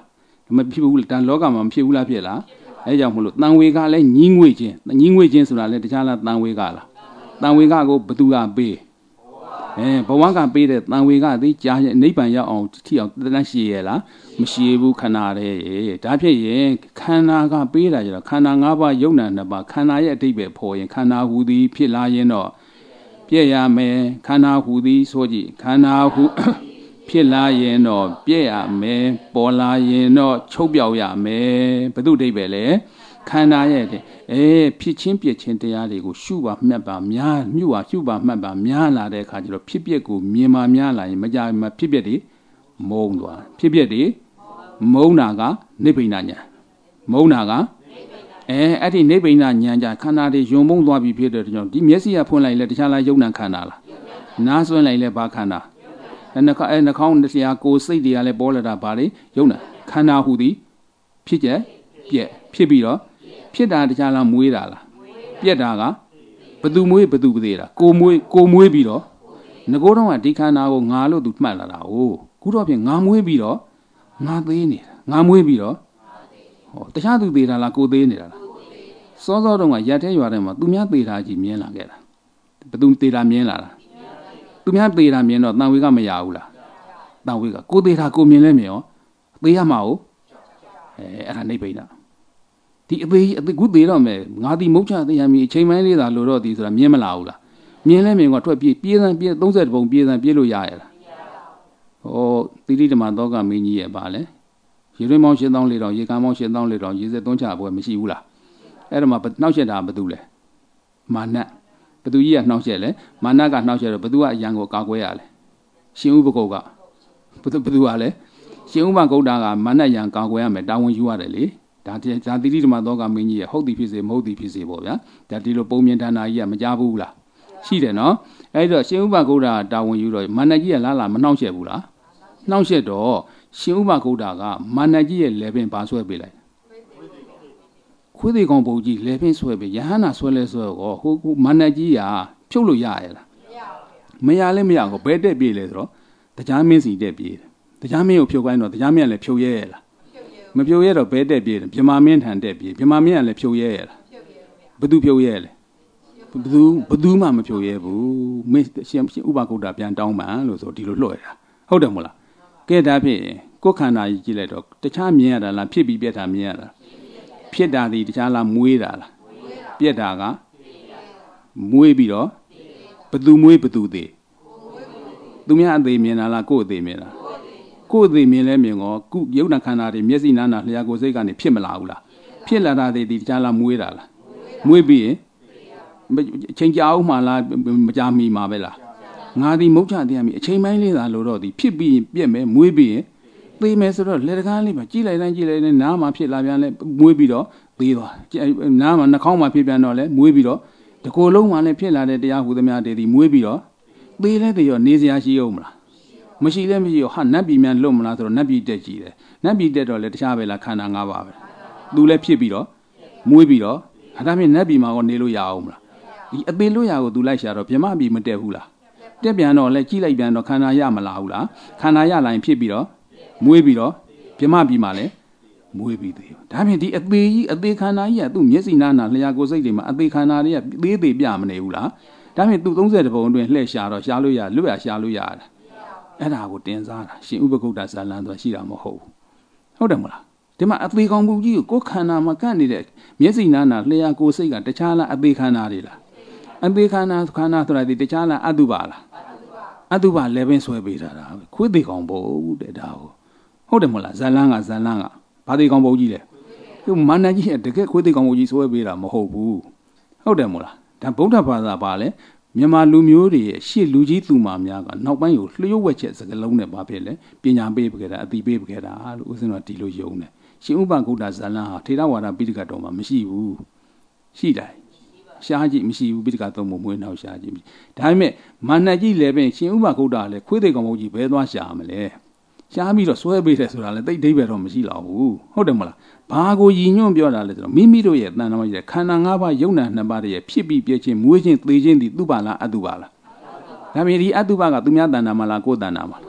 မဖြစ်ဘူးတန်လောကမှာမဖြစ်ဘူးလားဖြစ်လားအဲကြောင့်မလို့တန်ဝေကလည်းညီးငွေ့ခြင်းဆိုတာလည်းတခြားလားတန်ဝေကလားတန်ဝေကကိုဘသူကပေးဘဝကပေးတဲ့တန်ဝေကသိကြာနိဗ္ဗာန်ရောက်အောင်ထိအောင်တန်းရှိရလားမရှိဘူးခန္ဓာရဲ့ဒါဖြစ်ရင်ခန္ဓာကပေးတာကြတော့ခန္ဓာ၅ပါးယုံနာ2ပါးခန္ဓာရဲ့အဓိပ္ပာယ်ဖော်ရင်ခန္ဓာဟူသည်ဖြစ်လာရင်တော့ပြည့်ရမယ်ခန္ဓာဟူသည်ဆိုကြည့်ခန္ဓာဟူဖြစ်လာရင်တော့ပြည့်ရမယ်ပေါ်လာရင်တော့ချုပ်ပြောက်ရမယ်ဘု து အဓိပ္ပာယ်လေခန္ဓာရဲ့ဖြစ်ချင်းပြည့်ချင်းတရားတွေကိုရှုပါမှတ်ပါများမြှုပါရှုပါမှတ်ပါများလာတဲ့အခါကျတော့ဖြစ်ပျက်ကိုမြင်ပါများလာရင်မကြမဖြစ်ပျက်တွေမုံသွားဖြစ်ပျက်တွေမုံနာကနိဗ္ဗိဏညာမုံနာကအဲ့ဒီနိဗ္ဗိဏညာကြခန္ဓာတွေယုံမုံသွားပြီဖြစ်တဲ့ကြောင့်ဒီမျက်စိကဖွင့်လိုက်လဲတခြားလားယုံနာခန္ဓာလားနားဆွင့်လိုက်လဲဘာခန္ဓာနှာခေါင်းတရားကိုယ်စိတ်တွေကလည်းပေါ်လာတာဗါလေယုံနာခန္ဓာဟူသည်ဖြစ်ကြပြက်ဖြစ်ပြီးတော့ဖြစ်တာတခြားလားမွေးတာလားပြက်တာကဘသူမွေးဘသူသေးတာကိုမွေးပြီးတော့ငကိုးတော့ကဒီခန္ဓာကိုငါလို့သူမှတ်လာတာကိုခုတော့ပြင်ငါမွေးပြီးတော့ငါသေးနေတာငါမွေးပြီးတော့တခြားသူသေးတာလားကိုသေးနေတာလားစောစောတုန်းကရက်ထဲရွာထဲမှာသူများသေးတာကြီးမြင်လာခဲ့တာဘသူသေးတာမြင်လာတာသူများသေးတာမြင်တော့တန်ဝေကမရဘူးလားတန်ဝေကကိုသေးတာကိုမြင်လဲမြင်ရောသေးရမှာဟုတ်အဲ့ဒါနိဗ္ဗိဏဒီအသေးခုသေးတော့မယ်ငါဒီမုတ်ချသေးရမီအချိန်ပိုင်းလေးသာလို့တော့ဒီဆိုတာမြင်မလာဘူးလားမြင်လဲမြင်ကထွက်ပြေးစမ်းပြေး30ပုံပြေးစမ်းပြေးလို့ရရလားသီရိဓမ္မသောကမင်းကြီးရဲ့ပါလဲရေရင်းမောင်း8000လေးတောင်ရေကမ်းမောင်း8000လေးတောင်ရေစက်သွန်းချပွဲမရှိဘူးလားအဲ့တော့မှနှောက်ရက်တာဘသူလဲမာနဘသူကြီးကနှောက်ရက်လဲမာနကနှောက်ရက်တော့ဘသူကအရန်ကိုကာကွယ်ရလဲရှင်ဥပကုတ်ကဘသူကလဲရှင်ဥပကုတ်တာကမာနရန်ကာကွယ်ရမယ်တာဝန်ယူရတယ်လေဒါသီရိဓမ္မသောကမင်းကြီးရဲ့ဟုတ်သည်ဖြစ်စေမဟုတ်သည်ဖြစ်စေပေါ့ဗျာဒါဒီလိုပုံမြင်ဌာနကြီးကမကြဘူးလားရှိတယ်နော်အဲ့တော့ရှင်ဥပကုတ်တာတာဝန်ယူတော့မာနကြီးကလာမနှောက်ရက်ဘူးလားနှောက်ရက်တော့ရှင်ဥပကုတ်တာကမာနကြီးရဲ့လေပင်ဘာဆွဲပေးလိုက်ခွေးသေးကောင်ပုံကြီးလေပင်ဆွဲပေးယဟန္တာဆွဲလဲဆွဲတော့ဟိုမာနကြီးကဖြုတ်လို့ရရလားမရလဲမရဘူးဘဲတက်ပြေးလဲဆိုတော့တရားမင်းစီတက်ပြေးတယ်တရားမင်းကိုဖြုတ်ခိုင်းတော့တရားမင်းကလည်းဖြုတ်ရဲရလားမဖြုတ်ရဲတော့ဘဲတက်ပြေးတယ်ဗြဟ္မာမင်းထံတက်ပြေးဗြဟ္မာမင်းကလည်းဖြုတ်ရဲရလားဘသူဖြုတ်ရဲလဲဘသူမှမဖြုတ်ရဲဘူးမင်းရှင်ဥပကုတ်တာပြန်တောင်းပန်လို့ဆိုဒီလိုလွှဲတာဟုတ်တယ်မို့လားကဲဒါဖြစ်ကိုယ်ခန္ဓာကြီးကြည့်လိုက်တော့တခြားမြင်ရတာလားဖြစ်ပြီးပြက်တာမြင်ရတာဖြစ်တာဒီတခြားလားမွေးတာလားပြက်တာကမွေးပြီးတော့ဘသူမွေးဘသူသေးသူများအသေးမြင်တာလားကိုယ်အသေးမြင်တာကိုယ်အသေးမြင်လဲမြင်ကောကုယုတ်နာခန္ဓာတွေမျက်စိနားနာလျှာကိုယ်စိတ်ကနေဖြစ်မလာဘူးလားဖြစ်လာတာဒီတခြားလားမွေးတာလားမွေးပြီးရင်အချိန်ကြာအောင်မှလားမကြာမီမှာပဲလားငါဒီမုတ်ချတရားမီအချိန်ပိုင်းလေးသာလို့တော့ဒီဖြစ်ပြီးရင်ပြက်မယ်မွေးပြီးရင်သေးမယ်ဆိုတော့လက်တကားလေးမှာကြည့်လိုက်တိုင်းနားမှာဖြစ်လာပြန်လဲမွေးပြီးတော့သေးသွားနားမှာနှာခေါင်းမှာဖြစ်ပြန်တော့လဲမွေးပြီးတော့ဒီကိုယ်လုံးမှာလည်းဖြစ်လာတဲ့တရားဟူသမျှတွေဒီမွေးပြီးတော့သေးလဲသေးရောနေစရာရှိအောင်မလားမရှိလဲမရှိရောဟာနတ်ပြည်မြန်လွတ်မလားဆိုတော့နတ်ပြည်တက်ကြည့်တယ်နတ်ပြည်တက်တော့လဲတခြားပဲလားခန္ဓာ၅ပါးပဲသူလည်းဖြစ်ပြီးတော့မွေးပြီးတော့ဒါမှမဟုတ်နတ်ပြည်မှာကောနေလို့ရအောင်မလားဒီအသေးလို့ရကိုသူလိုက်ရှာတော့ဗြဟ္မပြည်မတက်ဘူးလားတက်ပြန်တော့လဲကြည့်လိုက်ပြန်တော့ခန္ဓာရမလာဘူးလားခန္ဓာရလာရင်ဖြစ်ပြီးတော့မွေးပြီးတော့ဗြဟ္မပြည်မှာလဲမွေးပြီးသေးဒါဖြင့်ဒီအသေးခန္ဓာကြီးကသူ့မျက်စိနားနာလျှာကိုယ်စိတ်တွေမှာအသေးခန္ဓာတွေကသေးပြမနေဘူးလားဒါဖြင့်သူ30ပုံအတွင်းလှည့်ရှာတော့ရှာလို့ရလွတ်ရရှာလို့ရတာအဲ့ဒါကိုတင်စားတာရှင်ဥပကုတ်တာဇာလန်ဆိုရှိတာမဟုတ်ဘူးဟုတ်တယ်မလားဒီမှာအသေးကောင်ပူကြီးကိုခန္ဓာမှာကန့်နေတဲ့မျက်စိနားနာလျှာကိုယ်စိတ်ကတခြားလားအသေးခန္ဓာတွေလားအသေးခန္ဓာဆိုတာဒီတခြားလားအတုပါလားအတုပါလည်းပင်ဆွဲပေးတာခွေးသေးကောင်ပုတ်တဲ့ဒါဟုတ်တယ်မလားဇလန်းကဘာသေးကောင်ပုတ်ကြီးလဲသူမာနကြီးတကယ်ခွေးသေးကောင်ပုတ်ကြီးဆွဲပေးတာမဟုတ်ဘူးဟုတ်တယ်မလားဒါဗုဒ္ဓဘာသာပါလဲမြန်မာလူမျိုးတွေရဲ့ရှေ့လူကြီးသူမာများကနောက်ပိုင်းကိုလျှို့ဝှက်ချက်စကားလုံးနဲ့ဘာဖြစ်လဲပညာပေးခဲ့တာအသိပေးခဲ့တာလို့ဦးဇင်းတော်ဒီလိုယုံတယ်ရှင်ဥပဂုတ်တာဇလန်းဟာထေရဝါဒပိဋကတော်မှာမရှိဘူးရှိတယ်ရှားကြည့်မရှိဘူးပိဋကသုံးပုံမွေးနောက်ရှားကြည့်ဒါပေမဲ့မာနကြီးလည်းပဲရှင်ဥပဂုတ်တာလည်းခွေးသေးကောင်ပုတ်ကြီးဘဲသွားရှာမလဲရှားပြီးတော့ဆွဲပေးတယ်ဆိုတာလည်းတိတ်ဒိဗ္ဗေတော့မရှိတော့ဘူးဟုတ်တယ်မလားဘာကိုရည်ညွှန်းပြောတာလဲဆိုတော့မိမိတို့ရဲ့တဏ္ဍာမကြီးခန္ဓာ၅ပါးယုံနာ2ပါးရဲ့ဖြစ်ပြီးပြည့်ချင်းမွေးချင်းသေချင်းဒီသူပါလားအတုပါလားဒါပေမဲ့ဒီအတုပါကသူများတဏ္ဍာမလားကိုယ်တဏ္ဍာမလား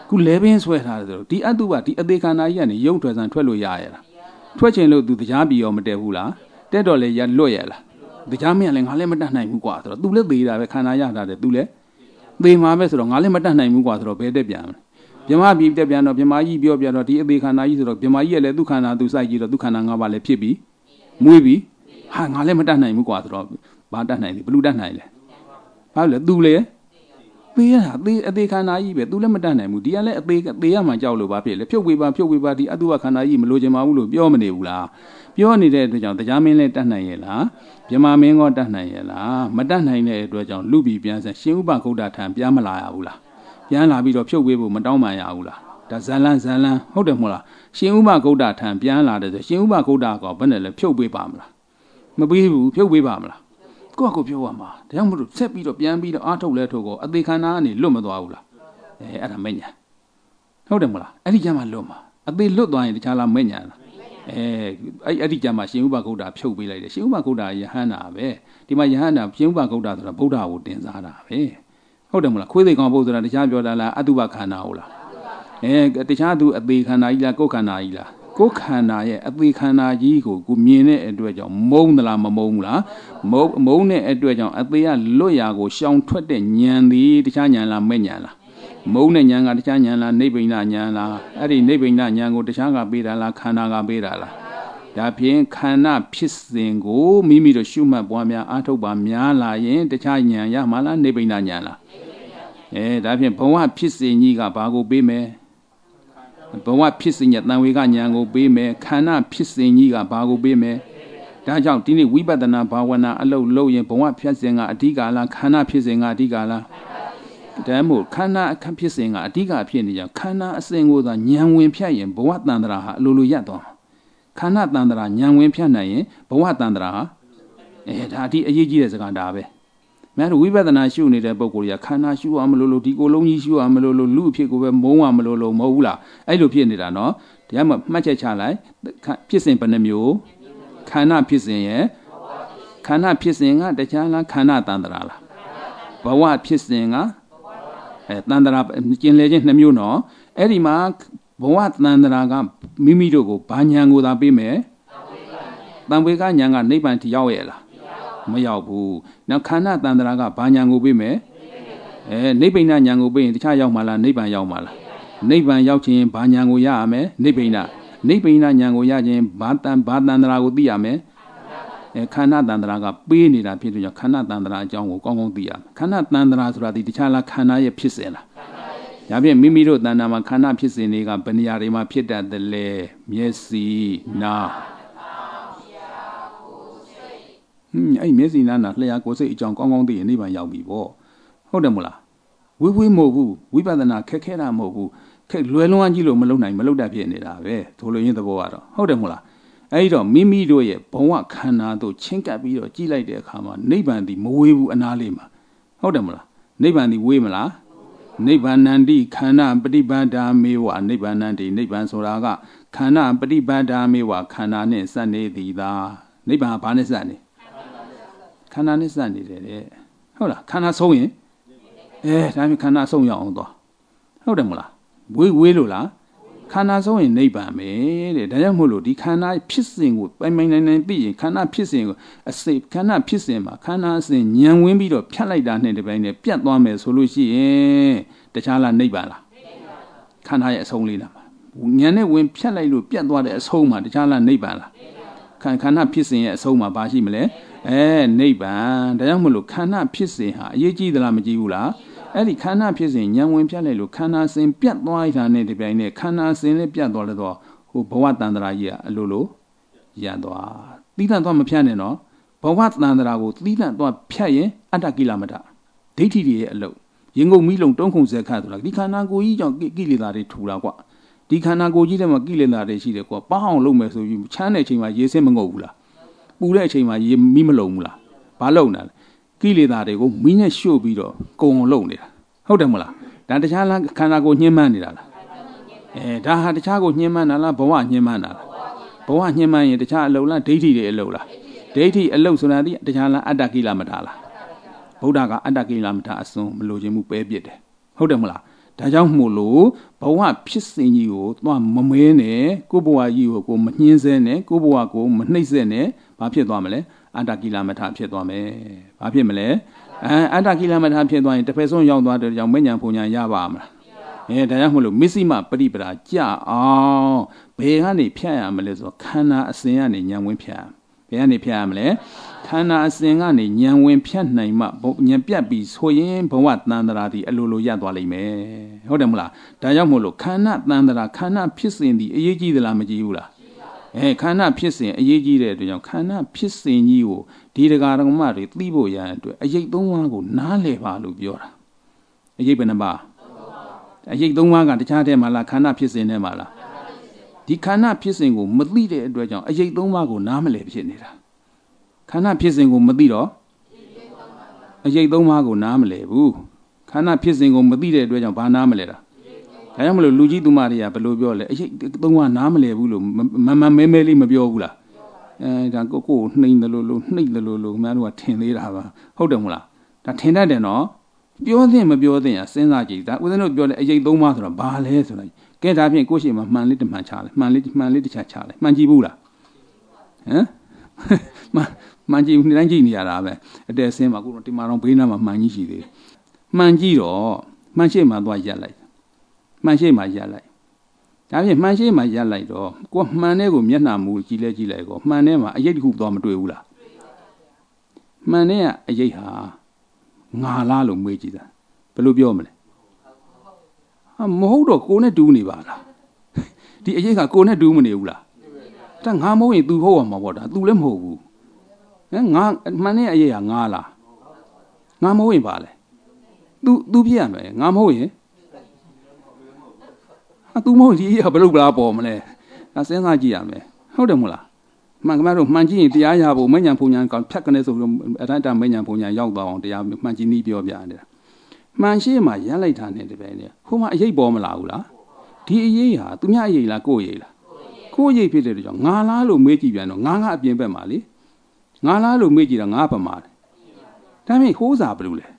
ခုလဲပင်းဆွဲထားတယ်ဆိုတော့ဒီအတုပဒီအသေးခန္ဓာကြီးကနေရုပ်ထွက်စံထွက်လို့ရရလားထွက်ချင်လို့သူတရားပြီးရောမတည့်ဘူးလားတက်တော့လေရလွတ်ရလားတရားမင်းလည်းငါလည်းမတတ်နိုင်ဘူးကွာဆိုတော့ तू လည်းသေးတာပဲခန္ဓာရတာတယ် तू လည်းသေမှာပဲဆိုတော့ငါလည်းမတတ်နိုင်ဘူးကွာဆိုတော့ဘယ်တက်ပြန်မလဲမြမပြီးတက်ပြန်တော့မြမကြီးပြောပြတော့ဒီအသေးခန္ဓာကြီးဆိုတော့မြမကြီးရဲ့လည်းသူခန္ဓာသူစိုက်ကြည့်တော့သူခန္ဓာ၅ပါးလည်းဖြစ်ပြီးမွေးပြီးဟာငါလည်းမတတ်နိုင်ဘူးကွာဆိုတော့ဘာတတ်နိုင်လဲဘလူတတ်နိုင်လဲဘာလဲ तू လေသေးရတာသေးအသေးခန္ဓာကြီးပဲ तू လည်းမတတ်နိုင်ဘူးဒီကလည်းအသေးရမှကြောက်လို့ပါဖြစ်လေဖြုတ်ဝေးပါဒီအတုဝခန္ဓာကြီးမလိုချင်ပါဘူးလို့ပြောမနေဘူးလားပြောနေတဲ့အတွက်ကြောင့်တရားမင်းလည်းတတ်နိုင်ရဲ့လားမြမမင်းကတတ်နိုင်ရဲ့လားမတတ်နိုင်တဲ့အတွက်ကြောင့်လူပြီးပြန်ဆက်ရှင်ဥပဂုတ်တာထံပြန်မလာရဘူးလားပြန်လာပြီးတော့ဖြုတ်ဝေးဖို့မတောင်းပန်ရဘူးလားဒါဇလန်းဟုတ်တယ်မဟုတ်လားရှင်ဥပဂုတ်တာထံပြန်လာတယ်ဆိုရှင်ဥပဂုတ်တာကဘယ်နဲ့လဲဖြုတ်ပေးပါမလားမပေးဘူးဖြုတ်ပေးပါမလားကိုယ့်ကိုပြောရမှာဒါကြောင့်မလို့ဆက်ပြီးတော့ပြန်ပြီးတော့အားထုတ်လဲထုတ်ကိုအသေးခန္ဓာကနေလွတ်မသွားဘူးလားအဲ့ဒါမညာဟုတ်တယ်မလားအဲ့ဒီကြမှာလွတ်မှာအသေးလွတ်သွားရင်တခြားလားမညာလားအဲ့ဒီကြမှာရှင်ဥပဂုတ်တာဖြုတ်ပေးလိုက်တယ်ရှင်ဥပဂုတ်တာယဟန္တာပဲဒီမှာယဟန္တာရှင်ဥပဂုတ်တာဆိုတာဗုဒ္ဓကိုတင်စားတာပဲဟုတ်တယ်မလားခွေးသိကောင်ဘုရားတခြားပြောတာလားအတုပခန္ဓာဟုတ်လားတခြားသူအသေးခန္ဓာကြီးလားကိုယ်ခန္ဓာကြီးလားကိုယ်ခန္ဓာရဲ့အသေးခန္ဓာကြီးကိုမြင်တဲ့အတွက်ကြောင့်မုန်းသလားမမုန်းဘူးလားမုန်းတဲ့အတွက်ကြောင့်အသေးကလွတ်ရာကိုရှောင်ထွက်တဲ့ဉာဏ်သည်တခြားဉာဏ်လားမဲ့ဉာဏ်လားမုန်းတဲ့ဉာဏ်ကတခြားဉာဏ်လားနိဗ္ဗိဏဉာဏ်လားအဲ့ဒီနိဗ္ဗိဏဉာဏ်ကိုတခြားကပေးတာလားခန္ဓာကပေးတာလားဒါဖြင့်ခန္ဓာဖြစ်စဉ်ကိုမိမိတို့ရှုမှတ်ပွားများအားထုတ်ပါများလာရင်တခြားဉာဏ်ရမှာလားနိဗ္ဗိဏဉာဏ်လားဒါဖြင့်ဘဝဖြစ်စဉ်ကြီးကဘာကိုပေးမယ်ဘဝဖြစ်စဉ်ရဲ့တန်ဝေကဉာဏ်ကိုပေးမယ်ခန္ဓာဖြစ်စဉ်ကြီးကဘာကိုပေးမယ်ဒါကြောင့်ဒီနေ့ဝိပဿနာဘာဝနာအလုပ်လုပ်ရင်ဘဝဖြစ်စဉ်ကအဓိကလားခန္ဓာဖြစ်စဉ်ကအဓိကလားဒါမို့ခန္ဓာအခက်ဖြစ်စဉ်ကအဓိကဖြစ်နေကြခန္ဓာအစဉ်ကိုသာဉာဏ်ဝင်ဖြတ်ရင်ဘဝတန်ត្រာဟာအလိုလိုရပ်သွားမှာခန္ဓာတန်ត្រာဉာဏ်ဝင်ဖြတ်နိုင်ရင်ဘဝတန်ត្រာဟာဒါအရေးကြီးတဲ့စကားဒါပဲမြတ်ဝိပဿနာရှုနေတဲ့ပုဂ္ဂိုလ်ကြီးခန္ဓာရှုရမလို့ဒီကိုယ်လုံးကြီးရှုရမလို့လူအဖြစ်ကိုပဲမုန်းရမလို့မဟုတ်ဘူးလားအဲ့လိုဖြစ်နေတာနော်တရားမှတ်ချက်ချလိုက်ဖြစ်စဉ်ဘယ်နှမျိုးခန္ဓာဖြစ်စဉ်ရဲ့ခန္ဓာဖြစ်စဉ်ကတခြားလားခန္ဓာတန်ត្រာလားဘဝဖြစ်စဉ်ကတန်ត្រာကျင်လေချင်း2မျိုးနော်အဲ့ဒီမှာဘဝတန်ត្រာကမိမိတို့ကိုဘာဉာဏ်ကိုသာပေးမယ်တန်ဝေကဉာဏ်ကနိဗ္ဗာန်ထိရောက်ရဲ့လားမရောက်ဘူးနောက်ခန္ဓာတန်ត្រာကဘာဉာဏ်ကိုပေးမယ်နိဗ္ဗိဏဉာဏ်ကိုပေးရင်တခြားရောက်မှာလားနိဗ္ဗာန်ရောက်မှာလားနိဗ္ဗာန်ရောက်ခြင်းဘာဉာဏ်ကိုရရမယ်နိဗ္ဗိဏဉာဏ်ကိုရခြင်းဘာတန်ត្រာကိုသိရမယ်ခန္ဓာတန်ត្រာကပေးနေတာဖြစ်လို့ခန္ဓာတန်ត្រာအကြောင်းကိုကောင်းကောင်းသိရမယ်ခန္ဓာတန်ត្រာဆိုတာဒီတခြားလားခန္ဓာရဲ့ဖြစ်စဉ်လားဒါဖြင့်မိမိတို့တဏ္ဍာမှာခန္ဓာဖြစ်စဉ်တွေကဘယ်နေရာတွေမှာဖြစ်တတ်တယ်လဲမျက်စိနားအဲ့မျက်စိနားလျှာကိုယ်စိတ်အကြောင်းကောင်းကောင်းသိရင်နိဗ္ဗာန်ရောက်ပြီပေါ့ဟုတ်တယ်မို့လားဝိမဟုတ်ဘူးဝိပဿနာခက်ခဲတာမဟုတ်ဘူးခက်လွယ်လွန်းကြီးလို့မလုပ်တတ်ဖြစ်နေတာပဲထိုလိုရင်းသဘောကတော့ဟုတ်တယ်မို့လားအဲ့တော့မိမိတို့ရဲ့ဘဝခန္ဓာတို့ချင်းကပ်ပြီးတော့ကြည့်လိုက်တဲ့အခါမှာနိဗ္ဗာန်ဒီမဝေးဘူးအနာလေးမှာဟုတ်တယ်မို့လားနိဗ္ဗာန်ဒီဝေးမလားနိဗ္ဗာန်န္တိခန္ဓာပฏิပတ်ဓာမေဝနိဗ္ဗာန်န္တိနိဗ္ဗာန်ဆိုတာကခန္ဓာပฏิပတ်ဓာမေဝခန္ဓာနဲ့စပ်နေသည်သာနိဗ္ဗာန်ဘာနဲ့စပ်နေခန္ဓာနဲ့စပ်နေတယ်တဲ့ဟုတ်လားခန္ဓာဆုံးရင်ဒါမျိုးခန္ဓာဆုံးရအောင်သွားဟုတ်တယ်မလားဝေးလို့လားခန္ဓာဆုံးရင်နိဗ္ဗာန်ပဲတဲ့ဒါကြောင့်မို့လို့ဒီခန္ဓာဖြစ်စဉ်ကိုပိုင်နိုင်သိရင်ခန္ဓာဖြစ်စဉ်ကိုခန္ဓာဖြစ်စဉ်မှာခန္ဓာအစဉ်ဉာဏ်ဝင်ပြီးတော့ဖြတ်လိုက်တာနဲ့ဒီပိုင်းနဲ့ပြတ်သွားမယ်ဆိုလို့ရှိရင်တခြားလားနိဗ္ဗာန်လားခန္ဓာရဲ့အဆုံးလေးလားဉာဏ်နဲ့ဝင်ဖြတ်လိုက်လို့ပြတ်သွားတဲ့အဆုံးမှာတခြားလားနိဗ္ဗာန်လားခန္ဓာဖြစ်စဉ်ရဲ့အဆုံးမှာဘာရှိမလဲနိဗ္ဗာန်ဒါကြောင့်မို့လို့ခန္ဓာဖြစ်စဉ်ဟာအရေးကြီးသလားမကြီးဘူးလားအဲ့ဒီခန္ဓာဖြစ်စဉ်ဉာဏ်ဝင်ဖြတ်လိုက်လို့ခန္ဓာစဉ်ပြတ်သွားတာနဲ့ဒီပြိုင်နဲ့ခန္ဓာစဉ်လည်းပြတ်သွားလို့တော့ဟိုဘဝတန်ត្រာကြီးကအလိုလိုရသွားသီးသန့်သွားမဖြတ်နဲ့နော်ဘဝတန်ត្រာကိုသီးသန့်သွားဖြတ်ရင်အတ္တကိလမတ္တဒိဋ္ဌိတွေရဲ့အလုပ်ရင်ကုန်မီးလုံးတုံးခုံစက်ခတ်ဆိုတာဒီခန္ဓာကိုယ်ကြီးကြောင့်ကိလေသာတွေထူတာကွာဒီခန္ဓာကိုယ်ကြီးထဲမှာကိလေသာတွေရှိတယ်ကွာပအောင်လုပ်မယ်ဆိုပြီးချမ်းတဲ့အချိန်မှာရေစင်းမငုပ်ဘူးလားပူတဲ့အချိန်မှာရေမီးမလုံဘူးလားဘာလုံတာလဲကိလေသာတွေကိုမီးနဲ့ရှို့ပြီးတော့ကုံအောင်လုပ်နေတာဟုတ်တယ်မလားဒါတခြားလားခန္ဓာကိုယ်ညှင်းမှန်းနေတာလားဒါဟာတခြားကိုညှင်းမှန်းတာလားဘဝညှင်းမှန်းတာလားဘဝညှင်းမှန်းရင်တခြားအလုပ်လားဒိဋ္ဌိတွေအလုပ်လားဒိဋ္ဌိအလုပ်ဆိုတာဒီတခြားလားအတ္တကိလမတ္တလားဗုဒ္ဓကအတ္တကိလမတ္တအစွန်းမလိုချင်မှုပဲပြစ်တယ်ဟုတ်တယ်မလားဒါကြောင့်မို့လို့ဘဝဖြစ်စဉ်ကြီးကိုသွားမမဲနဲ့ကိုဘဝကြီးကိုမနှင်းစဲနဲ့ကိုဘဝကိုမနှိမ့်စဲနဲ့ဘာဖြစ်သွားမလဲအတ္တကိလမထဖြစ်သွားမယ်ဘာဖြစ်မလဲအတ္တကိလမထဖြစ်သွားရင်တစ်ဖက်ဆုံးရောက်သွားတဲ့ကြောင့်မဉ္ဇဉ်ပုံညာရပါမလားဒါကြောင့်မို့လို့မစ္စည်းမပရိပဒါကြအောင်ဘယ်ကနေဖြတ်ရမလဲဆိုတော့ခန္ဓာအစဉ်ကနေဉာဏ်ဝင်ဖြတ်ဘယ်ကနေဖြတ်ရမလဲခန္ဓာအစဉ်ကနေဉာဏ်ဝင်ဖြတ်နိုင်မှဉာဏ်ပြတ်ပြီးဆိုရင်ဘဝတန်တရာဒီအလိုလိုရသွားလိမ့်မယ်ဟုတ်တယ်မလားဒါကြောင့်မို့လို့ခန္ဓာတန်တရာခန္ဓာဖြစ်စဉ်ဒီအရေးကြီးသလားမကြီးဘူးလားခန္ဓာဖြစ်စဉ်အရေးကြီးတဲ့အတွက်ကြောင့်ခန္ဓာဖြစ်စဉ်ကြီးကိုဒီတရားဓမ္မတွေသိဖို့ရတဲ့အတွက်အရေးသုံးပါးကိုနားလည်ပါလို့ပြောတာအရေးဘယ်နှပါအရေးသုံးပါးကတခြားတည်းမှာလားခန္ဓာဖြစ်စဉ်ထဲမှာလားဒီခန္ဓာဖြစ်စဉ်ကိုမသိတဲ့အတွက်ကြောင့်အရေးသုံးပါးကိုနားမလည်ဖြစ်နေတာခန္ဓာဖြစ်စဉ်ကိုမသိတော့အရေးသုံးပါးကိုနားမလည်ဘူးခန္ဓာဖြစ်စဉ်ကိုမသိတဲ့အတွက်ကြောင့်ဘာနားမလဲတာဒါကြောင့်မလို့လူကြီးသူမတွေကဘယ်လိုပြောလဲအရေးသုံးပါးနားမလည်ဘူးလို့မမဲမဲလေးမပြောဘူးလားဒါကိုနှိမ့်တယ်လို့နှိမ့်တယ်လို့ခင်ဗျားတို့ကထင်သေးတာပါဟုတ်တယ်မလားဒါထင်တတ်တယ်နော်ပြောသင့်မပြောသင့်စဉ်းစားကြည့်ဒါဦးဇင်းတို့ပြောတဲ့အရေးသုံးပါးဆိုတော့ဘာလဲဆိုတော့ကဲဒါဖြင့်ကိုယ့်ရှိမှာမှန်လေးတစ်မှန်ချလိုက်မှန်လေးတစ်ချချလိုက်မှန်ကြည့်ဘူးလားမှန်ကြည့်တိုင်းကြည့်နေရတာပဲအတဲဆင်းမှာကိုဒီမှာတော့ဘေးနားမှာမှန်ကြီးရှိသေးတယ်မှန်ကြည့်တော့မှန်ရှိမှသွားရက်လိုက်မှန်ရှိမှရက်လိုက်ဒါဖြင့်မှန်ရှိမှရက်လိုက်တော့ကိုမှန်တဲ့ကိုမျက်နှာမူကြည့်လဲကြည့်လိုက်ကောမှန်တဲ့မှာအရေးတစ်ခုသွားမတွေ့ဘူးလားမှန်တဲ့ကအရေးဟာငါလားလို့မေးကြည့်တာဘယ်လိုပြောမလဲမဟုတ်တော့ကိုနဲ့တူးနေပါလားဒီအရေးကကိုနဲ့တူးမနေဘူးလားဒါငါမဟုတ်ရင် तू ဟုတ်ရမှာပေါ့ဒါ तू လည်းမဟုတ်ဘူးငါမှန်တဲ့အရေးကငါလားငါမဟုတ်ရင်ပါလေ तू ဖြစ်ရမယ်ငါမဟုတ်ရင်तू မဟုတ်ဒီအရေးကဘယ်လိုပေါ်မလဲဒါစဉ်းစားကြည့်ရမယ်ဟုတ်တယ်မဟုတ်လားမှန်ကမှတော့မှန်ကြည့်ရင်တရားရဖို့မဉ္ဇဉ်ပုံညာဖြတ်ကနေဆိုပြီးအတ္တမဉ္ဇဉ်ပုံညာရောက်သွားအောင်တရားမှန်ကြည့်နည်းပြောပြတယ်မှန်ရှိမှရမ်းလိုက်တာနဲ့တပည့်နဲ့ဟိုမှာအရေးပေါ်မလာဘူးလားဒီအရေးဟာသူများအရေးလားကိုယ့်အရေးလားကိုယ့်အရေးဖြစ်တဲ့ကြောင့်ငါလားလို့မေးကြည့်ပြန်တော့ငါကအပြင်ဘက်မှာလေငါလားလို့မေးကြည့်တာငါပမာတယ်ဒါပေမဲ့ဟိုးစာဘယ်လိုလဲ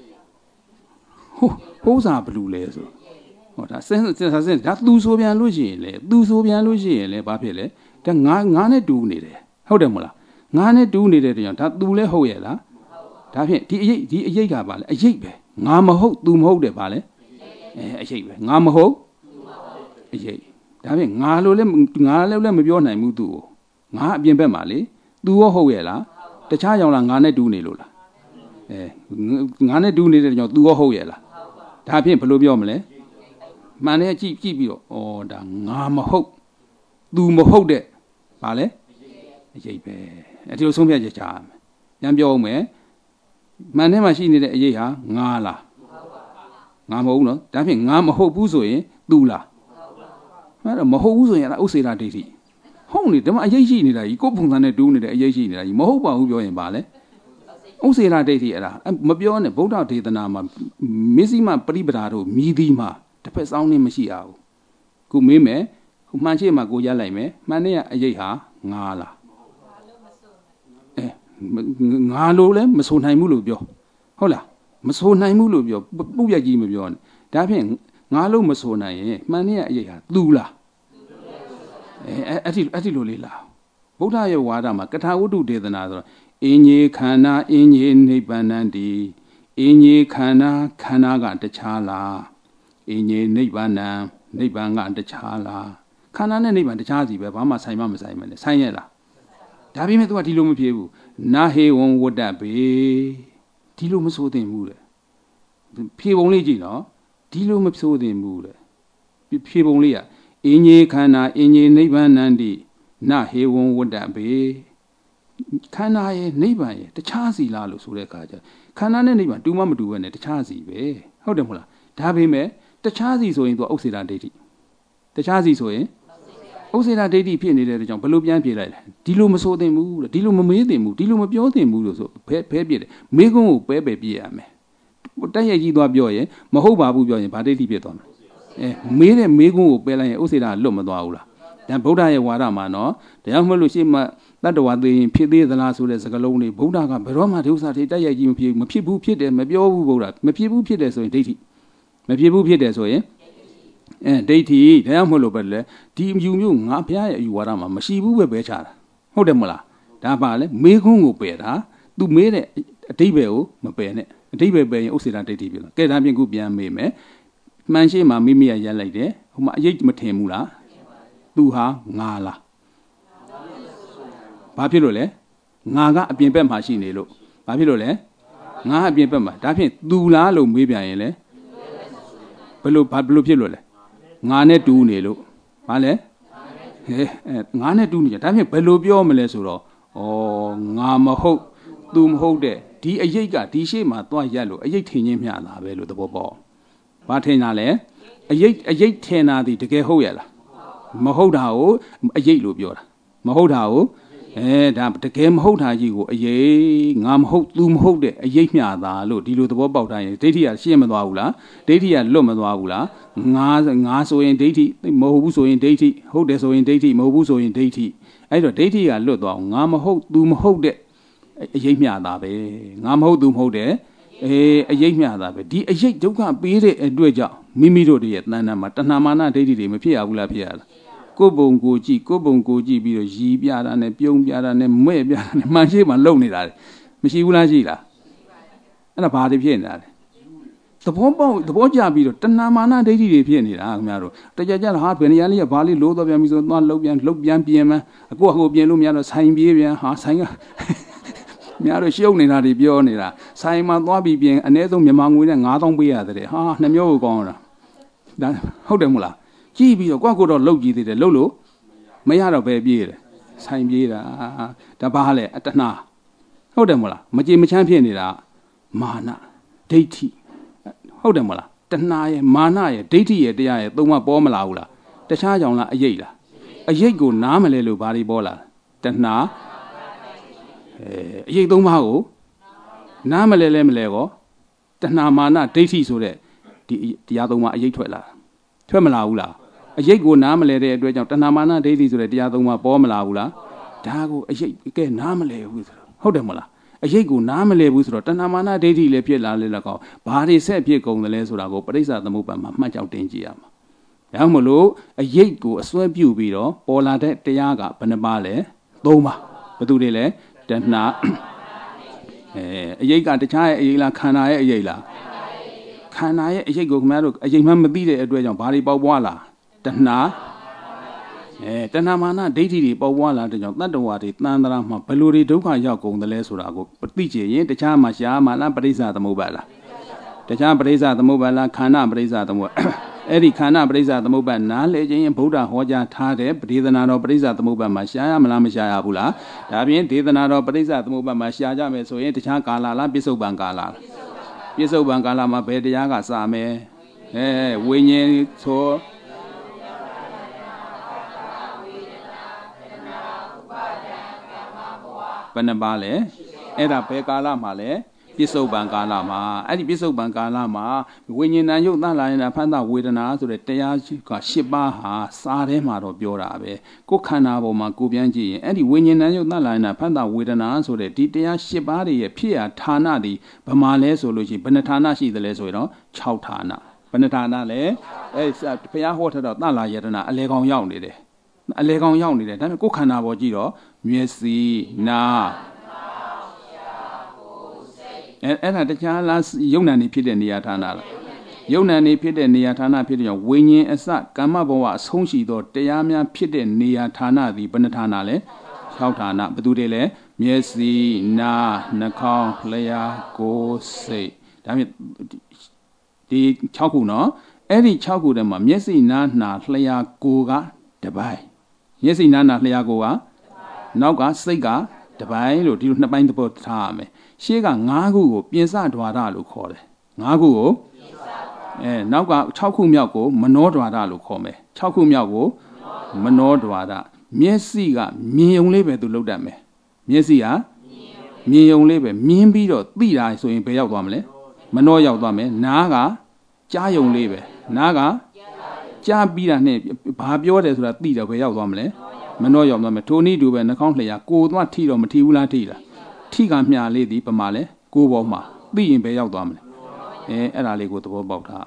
ဟိုးစာဘယ်လိုလဲဆိုဟောဒါစဉ်းဒါသူဆိုပြန်လို့ရှိရင်လေဘာဖြစ်လဲဒါငါနဲ့တူနေတယ်ဟုတ်တယ်မဟုတ်လားငါနဲ့တူနေတဲ့ကြောင့်ဒါသူလဲဟုတ်ရဲ့လားဒါဖြင့်ဒီအရေးကပါလေအရေးပဲငါမဟုတ် तू မဟုတ်တယ်ပါလေအရေးပဲငါမဟုတ်အရေးဒါဖြင့်ငါလည်းမပြောနိုင်ဘူး तू ကိုငါအပြင်ဘက်မှာလေ तू ရောဟုတ်ရဲ့လားတခြားကြောင့်လားငါနဲ့တူနေလို့လားငါနဲ့တူနေတဲ့ကြောင့် तू ရောဟုတ်ရဲ့လားဒါဖြင့်ဘယ်လိုပြောမလဲမှန်တယ်ကြည့်ပြီးတော့ဩဒါငါမဟုတ် तू မဟုတ်တဲ့ပါလေအရေးပဲဒီလိုဆုံးဖြတ်ချက်ချရမယ်ညံပြောအောင်မယ်မှန်ထဲမှာရှိနေတဲ့အရေးဟာငါလားငါမဟုတ်ဘူးနော်ဒါဖြင့်ငါမဟုတ်ဘူးဆိုရင် तू လားအဲ့တော့မဟုတ်ဘူးဆိုရင်အဲ့ဒါဥစ္စေတာဒိဋ္ဌိဟုတ်နေတယ်မအရေးရှိနေတာကြီးကိုယ်ပုံစံနဲ့တူးနေတဲ့အရေးရှိနေတာကြီးမဟုတ်ပါဘူးပြောရင်ပါလေဥစ္စေတာဒိဋ္ဌိအဲ့ဒါမပြောနဲ့ဗုဒ္ဓဒေသနာမှာမစ္စည်းမပရိပဒါတို့မြည်သည်မှာတစ်ဖက်စောင်းနေမရှိရဘူးခုမေးမယ်မှန်ရှိမှကိုရလိုက်မယ်မှန်တဲ့အရေးဟာငါလားငါလို့လည်းမဆိုနိုင်ဘူးလို့ပြောဟုတ်လားမဆိုနိုင်ဘူးလို့ပြောပုပ်ပြက်ကြီးမပြောနဲ့ဒါဖြင့်ငါလို့မဆိုနိုင်ရင်မှန်တဲ့အရေးဟာ तू လားအဲ့ဒီလိုလေးလားဗုဒ္ဓရဲ့ဝါဒမှာကထာဝတ္ထုဒေသနာဆိုတော့အင်းကြီးခန္ဓာအင်းကြီးနိဗ္ဗာန်တိအင်းကြီးခန္ဓာကတခြားလားအင်းကြီးနိဗ္ဗာန်ကတခြားလားခန္ဓာနဲ့နိဗ္ဗာန်တခြားစီပဲဘာမှဆိုင်မဆိုင်မလဲဆိုင်ရဲ့လားဒါပေမဲ့ तू ကဒီလိုမဖြစ်ဘူးနာဟေဝံဝတ္တဘေဒီလိုမဆိုသင့်ဘူးတဲ့ဖြေပုံလေးကြည့်နော်ဒီလိုမဆိုသင့်ဘူးတဲ့ဖြေပုံလေးကအင်းကြီးခန္ဓာအင်းကြီးနိဗ္ဗာန်တိနာဟေဝံဝတ္တဘေခန္ဓာရဲ့နိဗ္ဗာန်ရဲ့တခြားစီလားလို့ဆိုတဲ့အခါကျခန္ဓာနဲ့နိဗ္ဗာန်တူမမတူပဲနဲ့တခြားစီပဲဟုတ်တယ်မဟုတ်လားဒါပေမဲ့တခြားစီဆိုရင် तू ဥစ္စေတာဒိဋ္ဌိတခြားစီဆိုရင်ဥစ္စေတာဒိဋ္ဌိဖြစ်နေတဲ့ကြောင့်ဘယ်လိုပြန်ပြေးလိုက်လဲဒီလိုမဆိုသင့်ဘူးတဲ့ဒီလိုမမေးသင့်ဘူးဒီလိုမပြောသင့်ဘူးလို့ဆိုဖဲပြည့်တယ်မေးခွန်းကိုပဲပြေးရမယ်တက်ရိုက်ကြီးသွားပြောရင်မဟုတ်ပါဘူးပြောရင်ဗာဒိဋ္ဌိဖြစ်သွားမယ်မေးတဲ့မေးခွန်းကိုပဲလိုက်ရင်ဥစ္စေတာလွတ်မသွားဘူးလားဒါဗုဒ္ဓရဲ့ဝါဒမှာနော်တရားမလို့ရှိမှတတ္တဝါသိရင်ဖြစ်သေးသလားဆိုတဲ့စကားလုံးလေးဗုဒ္ဓကဘယ်တော့မှဒုစရထိတက်ရိုက်ကြီးမဖြစ်ဘူးဖြစ်တယ်မပြောဘူးဗုဒ္ဓမဖြစ်ဘူးဖြစ်တယ်ဆိုရင်ဒိဋ္ဌိမဖြစ်ဘူးဖြစ်တယ်ဆိုရင်ဒိဋ္ဌိတရားမဟုတ်လို့ပဲလေဒီအယူမျိုးငါဘုရားရဲ့အယူဝါဒမှာမရှိဘူးပဲချတာဟုတ်တယ်မလားဒါပါလေမေးခွန်းကိုပယ်တာသူမေးတဲ့အဓိပ္ပာယ်ကိုမပယ်နဲ့အဓိပ္ပာယ်ပယ်ရင်ဥစ္စေတဒိဋ္ဌိဖြစ်လာကဲဒါပြင်ခုပြန်မေးမယ်မှန်ရှိမှမိမိရရက်လိုက်တယ်ဟိုမှာအရေးမထင်ဘူးလားသူဟာငါလားဘာဖြစ်လို့လဲငါကအပြင်ဘက်မှာရှိနေလို့ဘာဖြစ်လို့လဲငါအပြင်ဘက်မှာဒါဖြင့်သူလားလို့မေးပြန်ရင်လေဘယ်လိုဖြစ်လို့လဲငါနဲ့တူနေလို့ဘာလဲငါနဲ့တူနေကြဒါဖြင့်ဘယ်လိုပြောမလဲဆိုတော့ငါမဟုတ်သူမဟုတ်တဲ့ဒီအရေးကဒီရှေ့မှာသွားရက်လို့အရေးထင်ချင်းမျှတာပဲလို့သဘောပေါက်ဘာထင်တာလဲအရေးထင်တာဒီတကယ်ဟုတ်ရလားမဟုတ်တာကိုအရေးလို့ပြောတာမဟုတ်တာကိုဒါတကယ်မဟုတ်တာကြီးကိုအရေးငါမဟုတ်သူမဟုတ်တဲ့အရေးမျှတာလို့ဒီလိုသဘောပေါက်တိုင်းဒိဋ္ဌိကရှင်းမသွားဘူးလားဒိဋ္ဌိကလွတ်မသွားဘူးလားငါဆိုရင်ဒိဋ္ဌိမဟုတ်ဘူးဆိုရင်ဒိဋ္ဌိဟုတ်တယ်ဆိုရင်ဒိဋ္ဌိမဟုတ်ဘူးဆိုရင်ဒိဋ္ဌိအဲ့တော့ဒိဋ္ဌိကလွတ်သွားအောင်ငါမဟုတ်သူမဟုတ်တဲ့အရေးမျှတာပဲငါမဟုတ်သူမဟုတ်တဲ့အရေးမျှတာပဲဒီအရေးဒုက္ခပေးတဲ့အတွက်ကြောင့်မိမိတို့ရဲ့တဏ္ဍာမှာတဏှာမာနဒိဋ္ဌိတွေမဖြစ်ရဘူးလားဖြစ်ရလားကိုယ်ပုံကိုကြည့်ပြီးတော့ရည်ပြတာနဲ့ပြုံးပြတာနဲ့မဲ့ပြတာနဲ့မှန်ရှိမှလုံနေတာလေမရှိဘူးလားရှိလားအဲ့ဒါဘာတွေဖြစ်နေတာလဲသဘောကျပြီးတော့တဏှာမာနဒိဋ္ဌိတွေဖြစ်နေတာခင်ဗျားတို့တကြကြဟာဘယ်နေရာလေးကဘာလေးလို့တော့ပြန်ပြီးဆိုသွားလှုပ်ပြန်ပြင်မှအခုပြင်လို့မရတော့ဆိုင်ပြေးပြန်ဟာဆိုင်ကများတော့ရှုပ်နေတာတွေပြောနေတာဆိုင်မှာသွားပြီးပြင်အနည်းဆုံးမြန်မာငွေနဲ့9000ပေးရတယ်ဟာနှမျိုးကိုကောင်းတာဒါဟုတ်တယ်မို့လားကြည့်ပြီးတော့ကိုတော့လှုပ်ကြည့်သေးတယ်လှုပ်လို့မရတော့ပဲပြေးတယ်ဆိုင်ပြေးတာဒါဘာလဲအတဏှာဟုတ်တယ်မို့လားမကြည်မချမ်းဖြစ်နေတာမာနဒိဋ္ဌိဟုတ်တယ်မို့လားတဏှာရဲ့မာနရဲ့ဒိဋ္ဌိရဲ့တရားရဲ့သုံးမပေါ်မလာဘူးလားတခြားကြောင့်လားအယိတ်လားအယိတ်ကိုနားမလဲလို့ဘာတွေပေါ်လာတဏှာအယိတ်သုံးပါးကိုနားမလဲမလဲကောတဏှာမာနဒိဋ္ဌိဆိုတဲ့ဒီတရားသုံးပါးအယိတ်ထွက်လာထွက်မလာဘူးလားအယိတ်ကိုနားမလဲတဲ့အတွက်ကြောင့်တဏှာမာနဒိဋ္ဌိဆိုတဲ့တရားသုံးပါးပေါ်မလာဘူးလားဒါကိုအယိတ်ကဲနားမလဲဘူးဆိုတော့ဟုတ်တယ်မလားအယိတ်ကိုနားမလဲဘူးဆိုတော့တဏှာမာနဒိဋ္ဌိလည်းဖြစ်လာလေလည်းကောဘာတွေဆက်ဖြစ်ကုန်တယ်လဲဆိုတာကိုပရိစ္ဆာသမုပ္ပါမှာမှတ်ကြောက်တင်ကြည့်ရမှာဒါမှမလို့အယိတ်ကိုအစွဲပြုပြီးတော့ပေါ်လာတဲ့တရားကဘယ်နှပါလဲ၃ပါးဘယ်သူတွေလဲတဏှာအယိတ်ကတခြားရဲ့အယိတ်လားခန္ဓာရဲ့အယိတ်လားခန္ဓာရဲ့အယိတ်ကိုခင်ဗျားတို့အယိတ်မှမသိတဲ့အတွက်ကြောင့်ဘာတွေပေါက်ပွားလာတဏှာတဏှာမာနဒိဋ္ဌိတွေပေါက်ပွားလာတဲ့ကြောင့်တတ္တဝါတွေတန်ត្រာမှာဘယ်လိုတွေဒုက္ခရောက်ကုန်တယ်လဲဆိုတာကိုသိကြရင်တခြားမှာရှားမှလားပရိစ္ဆာသမုပ္ပါလားတခြားပရိစ္ဆာသမုပ္ပါလားခန္ဓာပရိစ္ဆာသမုပ္ပါအဲ့ဒီခန္ဓာပရိစ္ဆာသမုပ္ပါနားလေခြင်းဗုဒ္ဓဟောကြားထားတဲ့ဒေသနာတော်ပရိစ္ဆာသမုပ္ပါမှာရှားရမလားမရှားရဘူးလားဒါပြင်ဒေသနာတော်ပရိစ္ဆာသမုပ္ပါမှာရှားကြမယ်ဆိုရင်တခြားကာလလားပစ္စုပန်ကာလလားပစ္စုပန်ကာလမှာဘယ်တရားကစမယ်ဝိညာဉ်ဆိုဘယ်နှပါလဲအဲ့ဒါဘယ်ကာလမှာလဲပစ္စုပန်ကာလမှာအဲ့ဒီပစ္စုပန်ကာလမှာဝိညာဉ်တန်ယုတ်သလာရင်ဖန်တာဝေဒနာဆိုတဲ့တရားက၈ပါးဟာစာထဲမှာတော့ပြောတာပဲကိုယ်ခန္ဓာပေါ်မှာကိုပြန်ကြည့်ရင်အဲ့ဒီဝိညာဉ်တန်ယုတ်သလာရင်ဖန်တာဝေဒနာဆိုတဲ့ဒီတရား၈ပါးတွေရဲ့ဖြစ်ရဌာနတွေဘယ်မှာလဲဆိုလို့ရှိရင်ဘယ်နှဌာနရှိသလဲဆိုရင်တော့6ဌာနဘယ်နှဌာနလဲအဲ့ဘုရားဟောထားတော့သလာယတနာအလေကောင်ရောက်နေတယ်ဒါပေမဲ့ကိုယ်ခန္ဓာပေါ်ကြည့်တော့မျက်စိနားအဲ့ဒါတခြားလားယုံနာနေဖြစ်တဲ့နေရာဌာနလားယုံနာနေဖြစ်တဲ့နေရာဌာနဖြစ်တဲ့ကြောင့်ဝိညာဉ်အစကမ္မဘဝအဆုံးရှိသောတရားများဖြစ်တဲ့နေရာဌာနသည်ဘယ်နှဌာနလဲ6ဌာနဘယ်သူတွေလဲမျက်စိနားနှာခေါင်းလျှာကိုယ်စိတ်ဒါဖြင့်ဒီ6ခုနော်အဲ့ဒီ6ခုထဲမှာမျက်စိနားနှာလျှာကိုယ်ကတစ်ပိုင်းမျက်စိနားနှာလျှာကိုယ်ကနောက်ကစိတ်ကတစ်ပိုင်းလို့ဒီလိုနှစ်ပိုင်းသဘောထားရမယ်ရှေ့က5ခုကိုပြင်စဓွာရလို့ခေါ်တယ်5ခုကိုနောက်က6ခုမြောက်ကိုမနောဓွာရလို့ခေါ်မယ်6ခုမြောက်ကိုမနောဓွာရမျက်စိကမြင်ုံလေးပဲသူလောက်တတ်မယ်မျက်စိကမြင်ုံလေးပဲမြင်ပြီးတော့သိတာဆိုရင်ဘယ်ရောက်သွားမလဲမနောရောက်သွားမယ်နားကကြားယုံလေးပဲနားကကြားပြီးတာနဲ့ဘာပြောတယ်ဆိုတာသိတယ်ဘယ်ရောက်သွားမလဲမနောရောက်သွားမယ်ထိုနည်းတူပဲနှာခေါင်းလျှာကိုယ်သွားထိတော့မထိဘူးလားထိလားထိကမြလေးသည်ပမာလဲကိုယ်ပေါ်မှာသိရင်ဘယ်ရောက်သွားမလဲအဲ့ဒါလေးကိုသဘောပေါက်တာ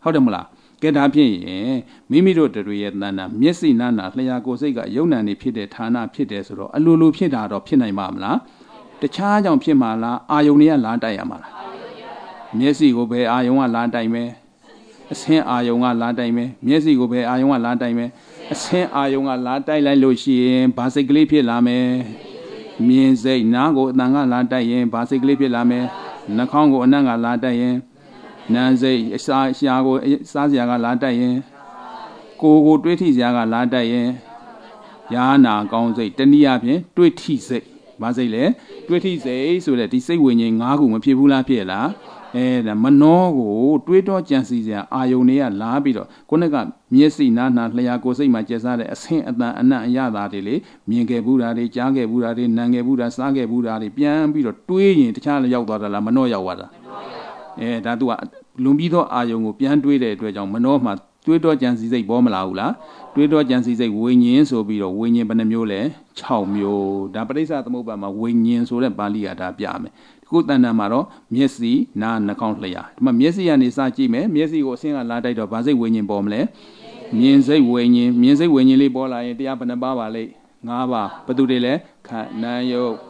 ဟုတ်တယ်မလားကဲဒါဖြင့်မိမိတို့တို့ရဲ့တဏ္ဍာမျက်စိနာနာလျှာကိုယ်စိတ်ကယုံ nant နေဖြစ်တဲ့ဌာနဖြစ်တယ်ဆိုတော့အလိုလိုဖြစ်တာတော့ဖြစ်နိုင်ပါမလားတခြားကြောင့်ဖြစ်မှာလားအာယုန်တွေကလာတိုက်ရမှာလားမျက်စိကိုပဲအာယုန်ကလာတိုက်မယ်အဆင်းအာယုန်ကလာတိုက်မယ်မျက်စိကိုပဲအာယုန်ကလာတိုက်မယ်အဆင်းအာယုန်ကလာတိုက်လိုက်လို့ရှိရင်ဘာစိတ်ကလေးဖြစ်လာမယ်မြင်စိတ်နားကိုအတန်ကလာတိုက်ရင်ဘာစိတ်ကလေးဖြစ်လာမယ်နှာခေါင်းကိုအနံ့ကလာတိုက်ရင်နာစိတ်အစာရှာကိုစားစရာကလာတိုက်ရင်ကိုတွေးထိစရာကလာတိုက်ရင်ယာနာကောင်းစိတ်တနည်းအားဖြင့်တွေးထိစိတ်ဘာစိတ်လဲတွေးထိစိတ်ဆိုတဲ့ဒီစိတ်ဝိညာဉ်၅ခုမဖြစ်ဘူးလားဖြစ်လားဒါမနှောကိုတွေးတော့ကြံစီစရာအာယုန်တွေကလာပြီးတော့ခုနကမျက်စိနားနာလျှာကိုယ်စိတ်မှာကျက်စားတဲ့အဆင်းအတန်အနံ့အရသာတွေလေမြင်ခဲ့ဘူးတာတွေကြားခဲ့ဘူးတာတွေနားခဲ့ဘူးတာစားခဲ့ဘူးတာတွေပြန်ပြီးတော့တွေးရင်တခြားရောက်သွားတာလားမနှောရောက်သွားတာဒါသူကလွန်ပြီးတော့အာယုံကိုပြန်တွေးတဲ့အတွက်ကြောင့်မနှောမှတွေးတော့ကြံစီစိတ်ပေါ်မလာဘူးလားတွေးတော့ကြံစီစိတ်ဝိညာဉ်ဆိုပြီးတော့ဝိညာဉ်ဘယ်နှမျိုးလဲ6မျိုးဒါပရိစ္ဆသမုပ္ပါမှာဝိညာဉ်ဆိုတဲ့ပါဠိကဒါပြမယ်ဒီခုတဏ္ဍာမှာတော့မျက်စိနားနှာခေါင်းလျှာဒီမှာမျက်စိကနေစကြည့်မယ်မျက်စိကိုအဆင်းကလာတိုက်တော့ဗာစိတ်ဝိညာဉ်ပေါ်မလဲမြင်စိတ်ဝိညာဉ်လေးပေါ်လာရင်တရားဘယ်နှပါပါလိမ့်5ပါဘယ်သူတွေလဲခန္ဓာယုတ်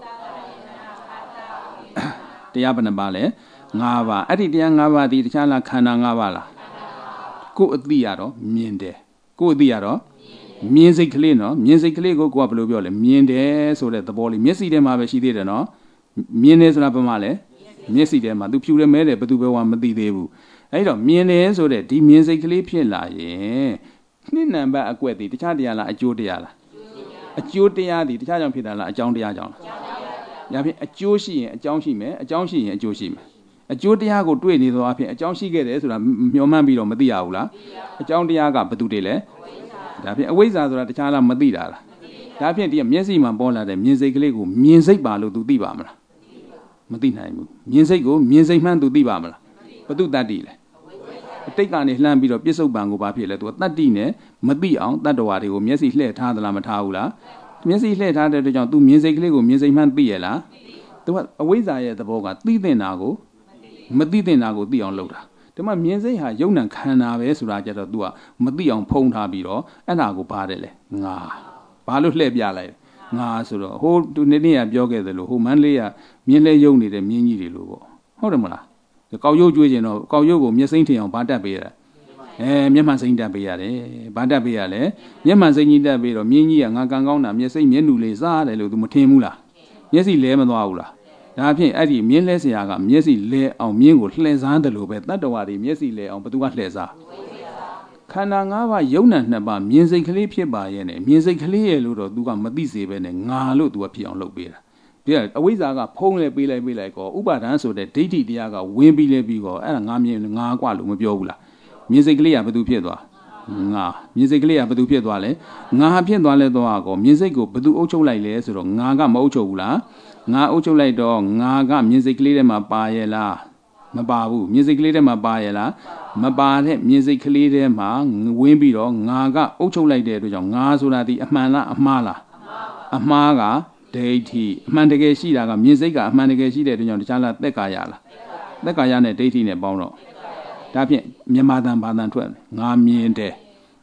တရားဘယ်နှပါလဲ5ပါအဲ့ဒီတရား5ပါးဒီတခြားလားခန္ဓာ5ပါးလားကိုယ်အသိရတော့မြင်တယ်ကိုယ်အသိရတော့မြင်စိတ်ကလေးနော်မြင်စိတ်ကလေးကိုကဘယ်လိုပြောလဲမြင်တယ်ဆိုတဲ့သဘောလေးမျက်စိထဲမှာပဲရှိသေးတယ်နော်မြင်တယ်ဆိုတာဘာမှလဲမျက်စိထဲမှာသူဖြူတယ်မဲတယ်ဘယ်သူပဲမသိသေးဘူးအဲ့တော့မြင်တယ်ဆိုတဲ့ဒီမြင်စိတ်ကလေးဖြစ်လာရင်နှစ်နံပါတ်အကွက်ဒီတခြားတရားလားအကျိုးတရားလားအကျိုးတရားဒီတခြားကြောင့်ဖြစ်တာလားအကြောင်းတရားကြောင့်လားဒါဖြင့်အကျိုးရှိရင်အကြောင်းရှိမယ်အကြောင်းရှိရင်အကျိုးရှိမယ်အကျိုးတရားကိုတွေ့နေသောအဖြစ်အကြောင်းရှိခဲ့တယ်ဆိုတာမျှော်မှန်းပြီးတော့မသိရဘူးလားအကြောင်းတရားကဘယ်သူတွေလဲဒါဖြင့်အဝိဇ္ဇာဆိုတာတခြားလားမသိတာလားဒါဖြင့်ဒီမျက်စိမှာပေါ်လာတဲ့မြင်စိတ်ကလေးကိုမြင်စိတ်ပါလို့သူသိပါမလားမသိနိုင်ဘူးမြင်စိတ်ကိုမြင်စိတ်မှန်းသူသိပါမလားဘယ်သူတတ္တိလဲအတိတ်ကနေလှမ်းပြီးတော့ပြစ္ဆုတ်ပံကိုဘာဖြစ်လဲသူကတတ္တိနဲ့မသိအောင်တတ္တဝါတွေကိုမျက်စိလှည့်ထားသလားမထားဘူးလားမျက်စိလှည့်ထားတဲ့အတွက်ကြောင့်သူမြင်စိတ်ကလေးကိုမြင်စိတ်မှန်းသိရလားသူကအဝိဇ္ဇာရဲ့သဘောကသိတဲ့နာကိုမသိတဲ့နာကိုသိအောင်လုပ်တာဒီမှာမြင်စိတ်ဟာယုံ nant ခန္ဓာပဲဆိုတာကြတော့ तू ကမသိအောင်ဖုံးထားပြီးတော့အဲ့ဒါကိုပါတယ်လေငါဘာလို့လှည့်ပြလိုက်ငါဆိုတော့ဟိုသူနေ့ကပြောခဲ့တယ်လို့ဟိုမန်းလေးကမြင်လဲယုံနေတဲ့မြင်းကြီးတွေလို့ပေါ့ဟုတ်တယ်မလားကောက်ရုပ်ကျွေးခြင်းတော့ကောက်ရုပ်ကိုမျက်စိမ့်ထင်အောင်ဗာတက်ပေးရတယ်မျက်မှန်စိမ့်တက်ပေးရတယ်ဗာတက်ပေးရလဲမျက်မှန်စိမ့်ကြီးတက်ပေးတော့မြင်းကြီးကငါကံကောင်းတာမျက်စိမ့်မျက်နှူလေးစားတယ်လို့ तू မထင်ဘူးလားမျက်စိလဲမသွားဘူးလားဒါဖြင့်အဲ့ဒီမြင်းလဲဆရာကမျက်စိလဲအောင်မြင်းကိုလှည့်စားတယ်လို့ပဲတတ္တဝါတွေမျက်စိလဲအောင်ဘသူကလှည့်စားခန္ဓာ၅ပါးယုံ nant 2ပါးမြင်စိတ်ကလေးဖြစ်ပါရဲ့နဲ့မြင်စိတ်ကလေးရဲ့လို့တော့ तू ကမသိစေပဲနဲ့ငါလို့ तू ကဖြစ်အောင်လုပ်ပေးတာဒီကအဝိဇ္ဇာကဖုံးလဲပေးလိုက်ကောဥပါဒံဆိုတဲ့ဒိဋ္ဌိတရားကဝင်ပြီးလဲပြီးကောအဲ့ဒါငါမြင်ငါกว่าလို့မပြောဘူးလားမြင်စိတ်ကလေးကဘသူဖြစ်သွားငါမြင်စိတ်ကလေးကဘသူဖြစ်သွားလဲငါဖြစ်သွားလဲတော့ကောမြင်စိတ်ကိုဘသူအုပ်ချုပ်လိုက်လဲဆိုတော့ငါကမအုပ်ချုပ်ဘူးလားငါအုပ်ချုပ်လိုက်တော့ငါကမြင်စိတ်ကလေးထဲမှာပါရဲ့လားမပါဘူးမြင်စိတ်ကလေးထဲမှာပါရဲ့လားမပါတဲ့မြင်စိတ်ကလေးထဲမှာဝင်းပြီးတော့ငါကအုပ်ချုပ်လိုက်တဲ့အတွက်ကြောင့်ငါဆိုတာဒီအမှန်လားအမှားလားအမှားကဒိဋ္ဌိအမှန်တကယ်ရှိတာကမြင်စိတ်ကအမှန်တကယ်ရှိတဲ့အတွက်ကြောင့်တခြားလားသက်ကာယလားသက်ကာယနဲ့ဒိဋ္ဌိနဲ့ပေါင်းတော့ဒါဖြင့်မြန်မာတန်ဘာတန်ထွက်ငါမြင်တယ်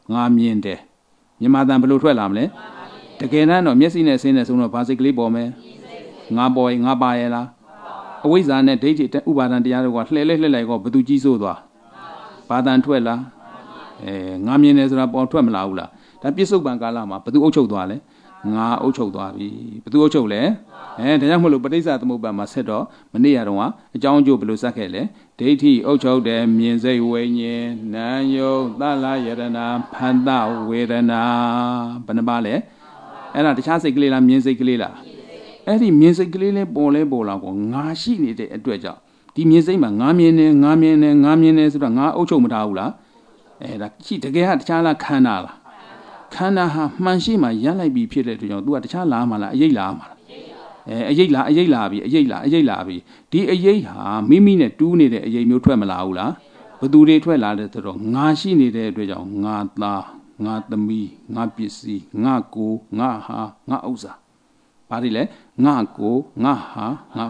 မြန်မာတန်ဘယ်လိုထွက်လာမလဲတကယ်တမ်းတော့မျက်စိနဲ့ဆင်းနေဆုံးတော့ဘာစိတ်ကလေးပေါ်မယ်ငါပေါ်ငါပါရဲ့လားအဝိဇ္ဇာနဲ့ဒိဋ္ဌိဥပါဒံတရားတွေကလှည့်လိုက်ကောဘသူကြီးစိုးသွားဘာတန်ထွက်လားငါမြင်တယ်ဆိုတာပေါ်ထွက်မလာဘူးလားဒါပြစ္ဆုတ်ပံကာလမှာဘသူအုပ်ချုပ်သွားလဲငါအုပ်ချုပ်သွားပြီဘသူအုပ်ချုပ်လဲဒါကြောင့်မလို့ပဋိစ္စသမုပ္ပါမှာဆက်တော့မနေ့ကတော့အကြောင်းအကျိုးဘယ်လိုစက်ခဲ့လဲဒိဋ္ဌိအုပ်ချုပ်တယ်မြင်စိတ်ဝိညာဉ်နာယုတ်သလယရဏဖန္တဝေဒနာဘယ်နှပါလဲအဲ့ဒါတခြားစိတ်ကလေးလားမြင်စိတ်ကလေးလားအဲ့ဒီမြင်စိတ်ကလေးလေးပေါ်လာကောငါရှိနေတဲ့အတွက်ကြောင့်ဒီမြင်စိတ်မှာငါမြင်တယ်ဆိုတော့ငါအုပ်ချုပ်မထားဘူးလားဒါရှိတကယ်ကတခြားလားခန္ဓာလားခန္ဓာဟာမှန်ရှိမှရလိုက်ပြီးဖြစ်တဲ့အတွက်ကြောင့် तू ကတခြားလားမလားအယိတ်လားမလားအယိတ်လားပြီဒီအယိတ်ဟာမိမိနဲ့တူးနေတဲ့အယိတ်မျိုးထွက်မလာဘူးလားဘသူတွေထွက်လာတယ်ဆိုတော့ငါရှိနေတဲ့အတွက်ကြောင့်ငါသားငါသမီးငါပစ္စည်းငါကိုငါဟာငါဥစ္စာဘာတွေလဲငါကိုငါဟာ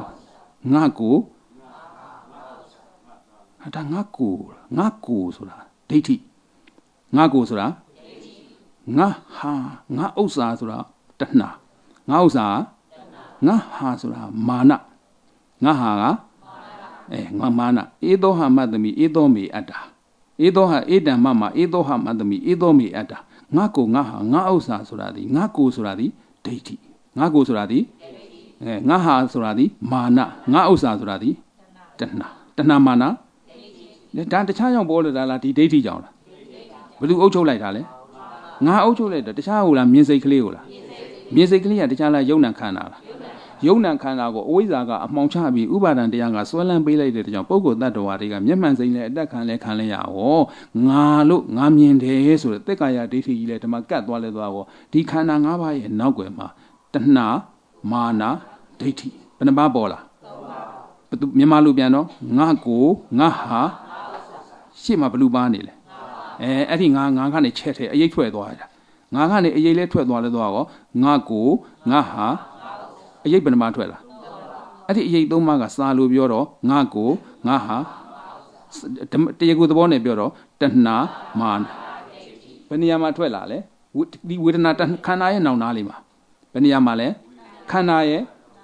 ငါကိုဒါငါကိုဆိုတာဒိဋ္ဌိငါကိုဆိုတာငါဟာငါဥစ္စာဆိုတာတဏှာငါဥစ္စာငါဟာဆိုတာမာနငါဟာကငါမာနဧသောဟာမတ္တမိဧသောမေအတ္တာဧသောဟာဧတံမမဧသောဟာမတ္တမိဧသောမေအတ္တာငါကိုငါဟာငါဥစ္စာဆိုတာဒီငါကိုဆိုတာဒီဒိဋ္ဌိငါကိုဆိုတာဒီငါဟာဆိုတာဒီမာနငါဥစ္စာဆိုတာဒီတဏှာမာနဒါတခြားကြောင့်ပေါ်လာတာလားဒီဒိဋ္ဌိကြောင့်လားဘယ်သူအုပ်ချုပ်လိုက်တာလဲငါအုပ်ချုပ်လိုက်တာတခြားဟုတ်လားမြင်စိတ်ကလေးဟုတ်လားမြင်စိတ်ကလေးကတခြားလားယုံနာခန္ဓာလားယုံနာခန္ဓာကိုအဝိဇ္ဇာကအမှောင်ချပြီးဥပါဒံတရားကဆွဲလန်းပေးလိုက်တဲ့ကြောင့်ပုဂ္ဂိုလ်တ attva တွေကမျက်မှန်စိမ့်နဲ့အတက်ခံလဲခံလဲရအောင်ငါလို့ငါမြင်တယ်ဆိုတဲ့သက်ကာယဒိဋ္ဌိကြီးလဲဓမ္မကတ်သွားလဲသွားတော့ဒီခန္ဓာ၅ပါးရဲ့နောက်ွယ်မှာတဏှာမာနဒိဋ္ဌိဘယ်နှပါးပေါ်လားမြန်မာလူပြန်တော့ငါကိုငါဟာရှေ့မှာဘလူပါနေလဲအဲ့ဒီငါကနေချက်ထဲအရေးထွက်သွားတာငါကနေအရေးလဲထွက်သွားလဲသွားတော့ငါကိုငါဟာအရေးဘယ်နှပါထွက်လာအဲ့ဒီအရေး၃ပါးကစာလို့ပြောတော့ငါကိုငါဟာတရားကိုသဘောနဲ့ပြောတော့တဏှာမာနဘယ်နေရာမှာထွက်လာလဲဒီဝေဒနာခန္ဓာရဲ့နောင်နာလေးမှာဘယ်နေရာမှာလဲခန္ဓာရဲ့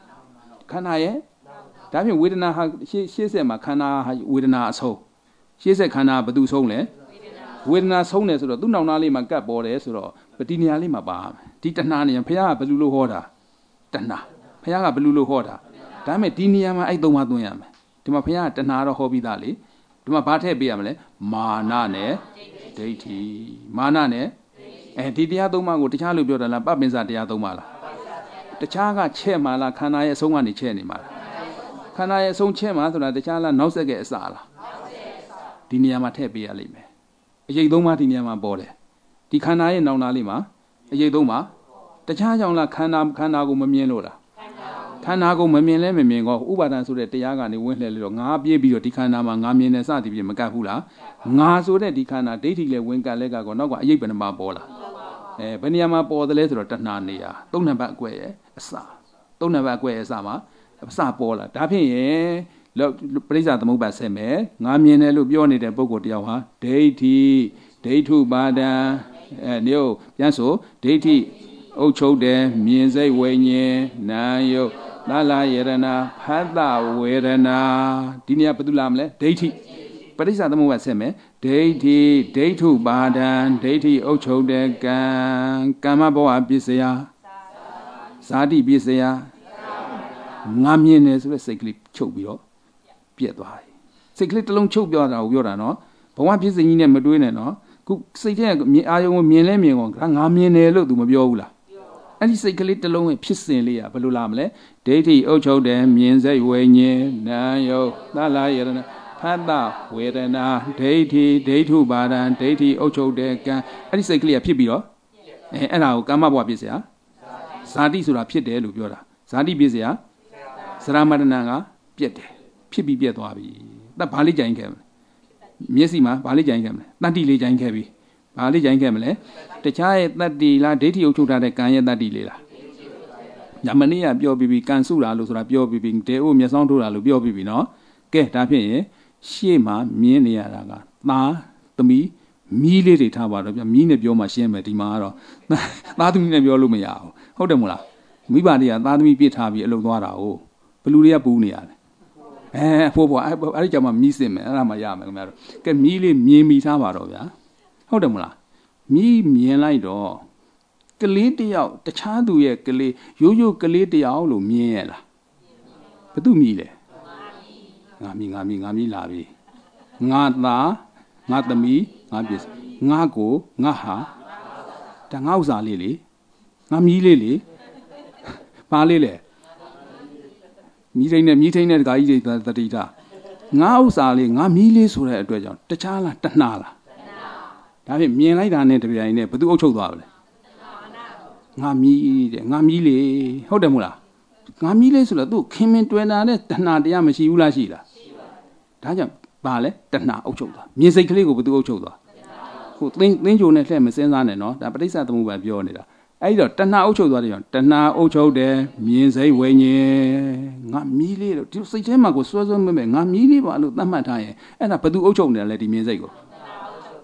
ဒါဖြင့်ဝေဒနာဟာရှေ့ဆက်မှာခန္ဓာဝေဒနာအဆုံးရှေ့ဆက်ခန္ဓာဘယ်သူဆုံးလဲဝေဒနာဆုံးတယ်ဆိုတော့သူ့နောင်နာလေးမှာကပ်ပေါ်တယ်ဆိုတော့ဒီနေရာလေးမှာပါမယ်ဒီတဏှာနေဘုရားကဘယ်လိုလို့ဟောတာတဏှာဘုရားကဘယ်လိုလို့ဟောတာဒါပေမဲ့ဒီနေရာမှာအဲ့သုံးပါးသွင်းရမယ်ဒီမှာဘုရားကတဏှာတော့ဟောပြီးသားလေဒီမှာဘာထည့်ပေးရမလဲမာနနဲ့ဒိဋ္ဌိမာနနဲ့ဒီတရားသုံးပါးကိုတခြားလို့ပြောတာလားပပင်စတရားသုံးပါလားတခြားကချဲ့မှာလားခန္ဓာရဲ့အဆုံးကနေချဲ့နေမှာလားခန္ဓာရဲ့အဆုံးချဲ့မှာဆိုတာတခြားလားနောက်ဆက်ကအစလားဒီနေရာမှာထည့်ပေးရလိမ့်မယ်အရေးသုံးပါးဒီနေရာမှာပေါ်တယ်ဒီခန္ဓာရဲ့နောင်နာလေးမှာအရေးသုံးပါးတခြားကြောင့်လားခန္ဓာကိုမမြင်လို့လားခန္ဓာကိုမမြင်လဲမမြင်ကောဥပါဒံဆိုတဲ့တရားကနေဝင်လှည့်လို့တော့ငါပြေးပြီးတော့ဒီခန္ဓာမှာငါမြင်တယ်စသည်ဖြင့်မကတ်ဘူးလားငါဆိုတဲ့ဒီခန္ဓာဒိဋ္ဌိလည်းဝင်ကတ်လဲကောနောက်ကအရေးဘယ်နှပါပေါ်လားဘယ်နေရာမှာပေါ်တယ်လဲဆိုတော့တဏှာနေရာ၃နံပါတ်အကွက်ရဲ့အစ၃နံပါတ်အကွက်ရဲ့အစမှာအစပေါ်လာဒါဖြင့်ရင်ပရိစ္ဆာသမုပ္ပါဆက်မယ်ငါမြင်တယ်လို့ပြောနေတဲ့ပုဂ္ဂိုလ်တယောက်ဟာဒိဋ္ဌိဒိဋ္ဌုပါဒံညို့ပြန်ဆိုဒိဋ္ဌိအုပ်ချုပ်တယ်မြင်စိတ်ဝိညာဉ်နာယုတ်လာလာယရဏဖတ်တဝေဒနာဒီနေရာဘယ်သူလာမလဲဒိဋ္ဌိပရိစ္ဆာသမုပ္ပါဆက်မယ်ဒိဋ္ဌိဒိဋ္ဌုပါဒံဒိဋ္ဌိအုပ်ချုပ်တဲ့ကံကမ္မဘဝပစ္စယဇာတိပစ္စယငါမြင်တယ်ဆိုတဲ့စိတ်ကလေးချုပ်ပြီးတော့ပြက်သွားတယ်စိတ်ကလေးတစ်လုံးချုပ်ပြောတာကိုပြောတာနော်ဘဝဖြစ်စဉ်ကြီးနဲ့မတွေးနဲ့နော်ခုစိတ်ထဲအာယုံကိုမြင်လဲမြင်ကောငါမြင်တယ်လို့ तू မပြောဘူးလားအဲ့ဒီစိတ်ကလေးတစ်လုံးရဲ့ဖြစ်စဉ်လေးကဘယ်လိုလာမလဲဒိဋ္ဌိအုပ်ချုပ်တယ်မြင်စိတ်ဝိညာဉ်နာယုတ်သလာယရဏဖတ်တဝေဒနာဒိဋ္ဌိဒိဋ္ဌုပါဒံဒိဋ္ဌိအုပ်ချုပ်တဲ့ကံအဲ့ဒီစိတ်ကလေးကဖြစ်ပြီးတော့အဲ့ဒါကိုကာမဘဝဖြစ်เสียဇာတိဆိုတာဖြစ်တယ်လို့ပြောတာဇာတိဖြစ်เสียစရမတနာကပြက်တယ်ဖြစ်ပြီးပြက်သွားပြီတဘာလေးကြိုင်ခဲ့မလဲမျက်စိမှာဘာလေးကြိုင်ခဲ့မလဲတတ္တိလေးကြိုင်ခဲ့ပြီဘာလေးကြိုင်ခဲ့မလဲတခြားရဲ့တတ္တိလားဒိဋ္ဌိအုပ်ချုပ်ထားတဲ့ကံရဲ့တတ္တိလေးလားညမနေ့ကပြောပြီးပြီကံစုတာလို့ဆိုတာပြောပြီးပြီတဲအိုမျက်စောင်းထိုးတာလို့ပြောပြီးပြီနော်ကဲဒါဖြင့်ရှေ့မှာမြင်နေရတာကသားသမီးမီးလေးတွေထားပါတော့ဗျမီးနဲ့ပြောမှရှင်းမယ်ဒီမှာကတော့သားသမီးနဲ့ပြောလို့မရဘူးဟုတ်တယ်မို့လားမိဘတွေကသားသမီးပြစ်ထားပြီးအလုပ်သွားတာဟုတ်ဘလူတွေကပူနေရတယ်အဖိုးပေါ်အဲ့ဒီကြောင့်မှမီးစစ်မယ်အဲ့ဒါမှရမယ်ခင်ဗျားတို့ကဲမီးလေးမြင်မိထားပါတော့ဗျာဟုတ်တယ်မို့လားမီးမြင်လိုက်တော့ကလေးတယောက်တခြားသူရဲ့ကလေးရိုးရိုးကလေးတယောက်လို့မြင်ရလားဘယ်သူမီးလဲငါမီးလာပြီငါသားငါသမီးငါပစ္စငါကိုငါဟာဒါငါဥစ္စာလေးလေငါမီးလေးလေပါလေးလေမီးထိန်နဲ့တခါကြီးတွေတတိတာငါဥစ္စာလေးငါမီးလေးဆိုတဲ့အတွက်ကြောင့်တခြားလားတဏှာလားဒါဖြင့်မြင်လိုက်တာနဲ့တပြိုင်နဲ့ဘယ်သူအုပ်ချုပ်သွားပါလဲငါမီးတဲ့ငါမီးလေးဟုတ်တယ်မို့လားငါမီးလေးဆိုတော့သူခင်မင်တွေ့တာနဲ့တဏှာတရားမရှိဘူးလားရှိလားဒါကြောင့်ပါလဲတဏှာအုပ်ချုပ်သွားမြင်စိတ်ကလေးကိုဘယ်သူအုပ်ချုပ်သွားဟိုသင်းကြိုနဲ့လှည့်မစင်းစားနဲ့နော်ဒါပဋိစ္စသမုပ္ပါပြောနေတာအဲ့တော့တဏှာအုပ်ချုပ်သွားတယ်ကြောင့်တဏှာအုပ်ချုပ်တယ်မြင်စိတ်ဝိညာဉ်ငါမီးလေးတော့ဒီစိတ်ထဲမှာကိုစွဲစွဲမဲ့ငါမီးလေးပါလို့သတ်မှတ်ထားရင်အဲ့ဒါဘယ်သူအုပ်ချုပ်နေတယ်လဲဒီမြင်စိတ်ကို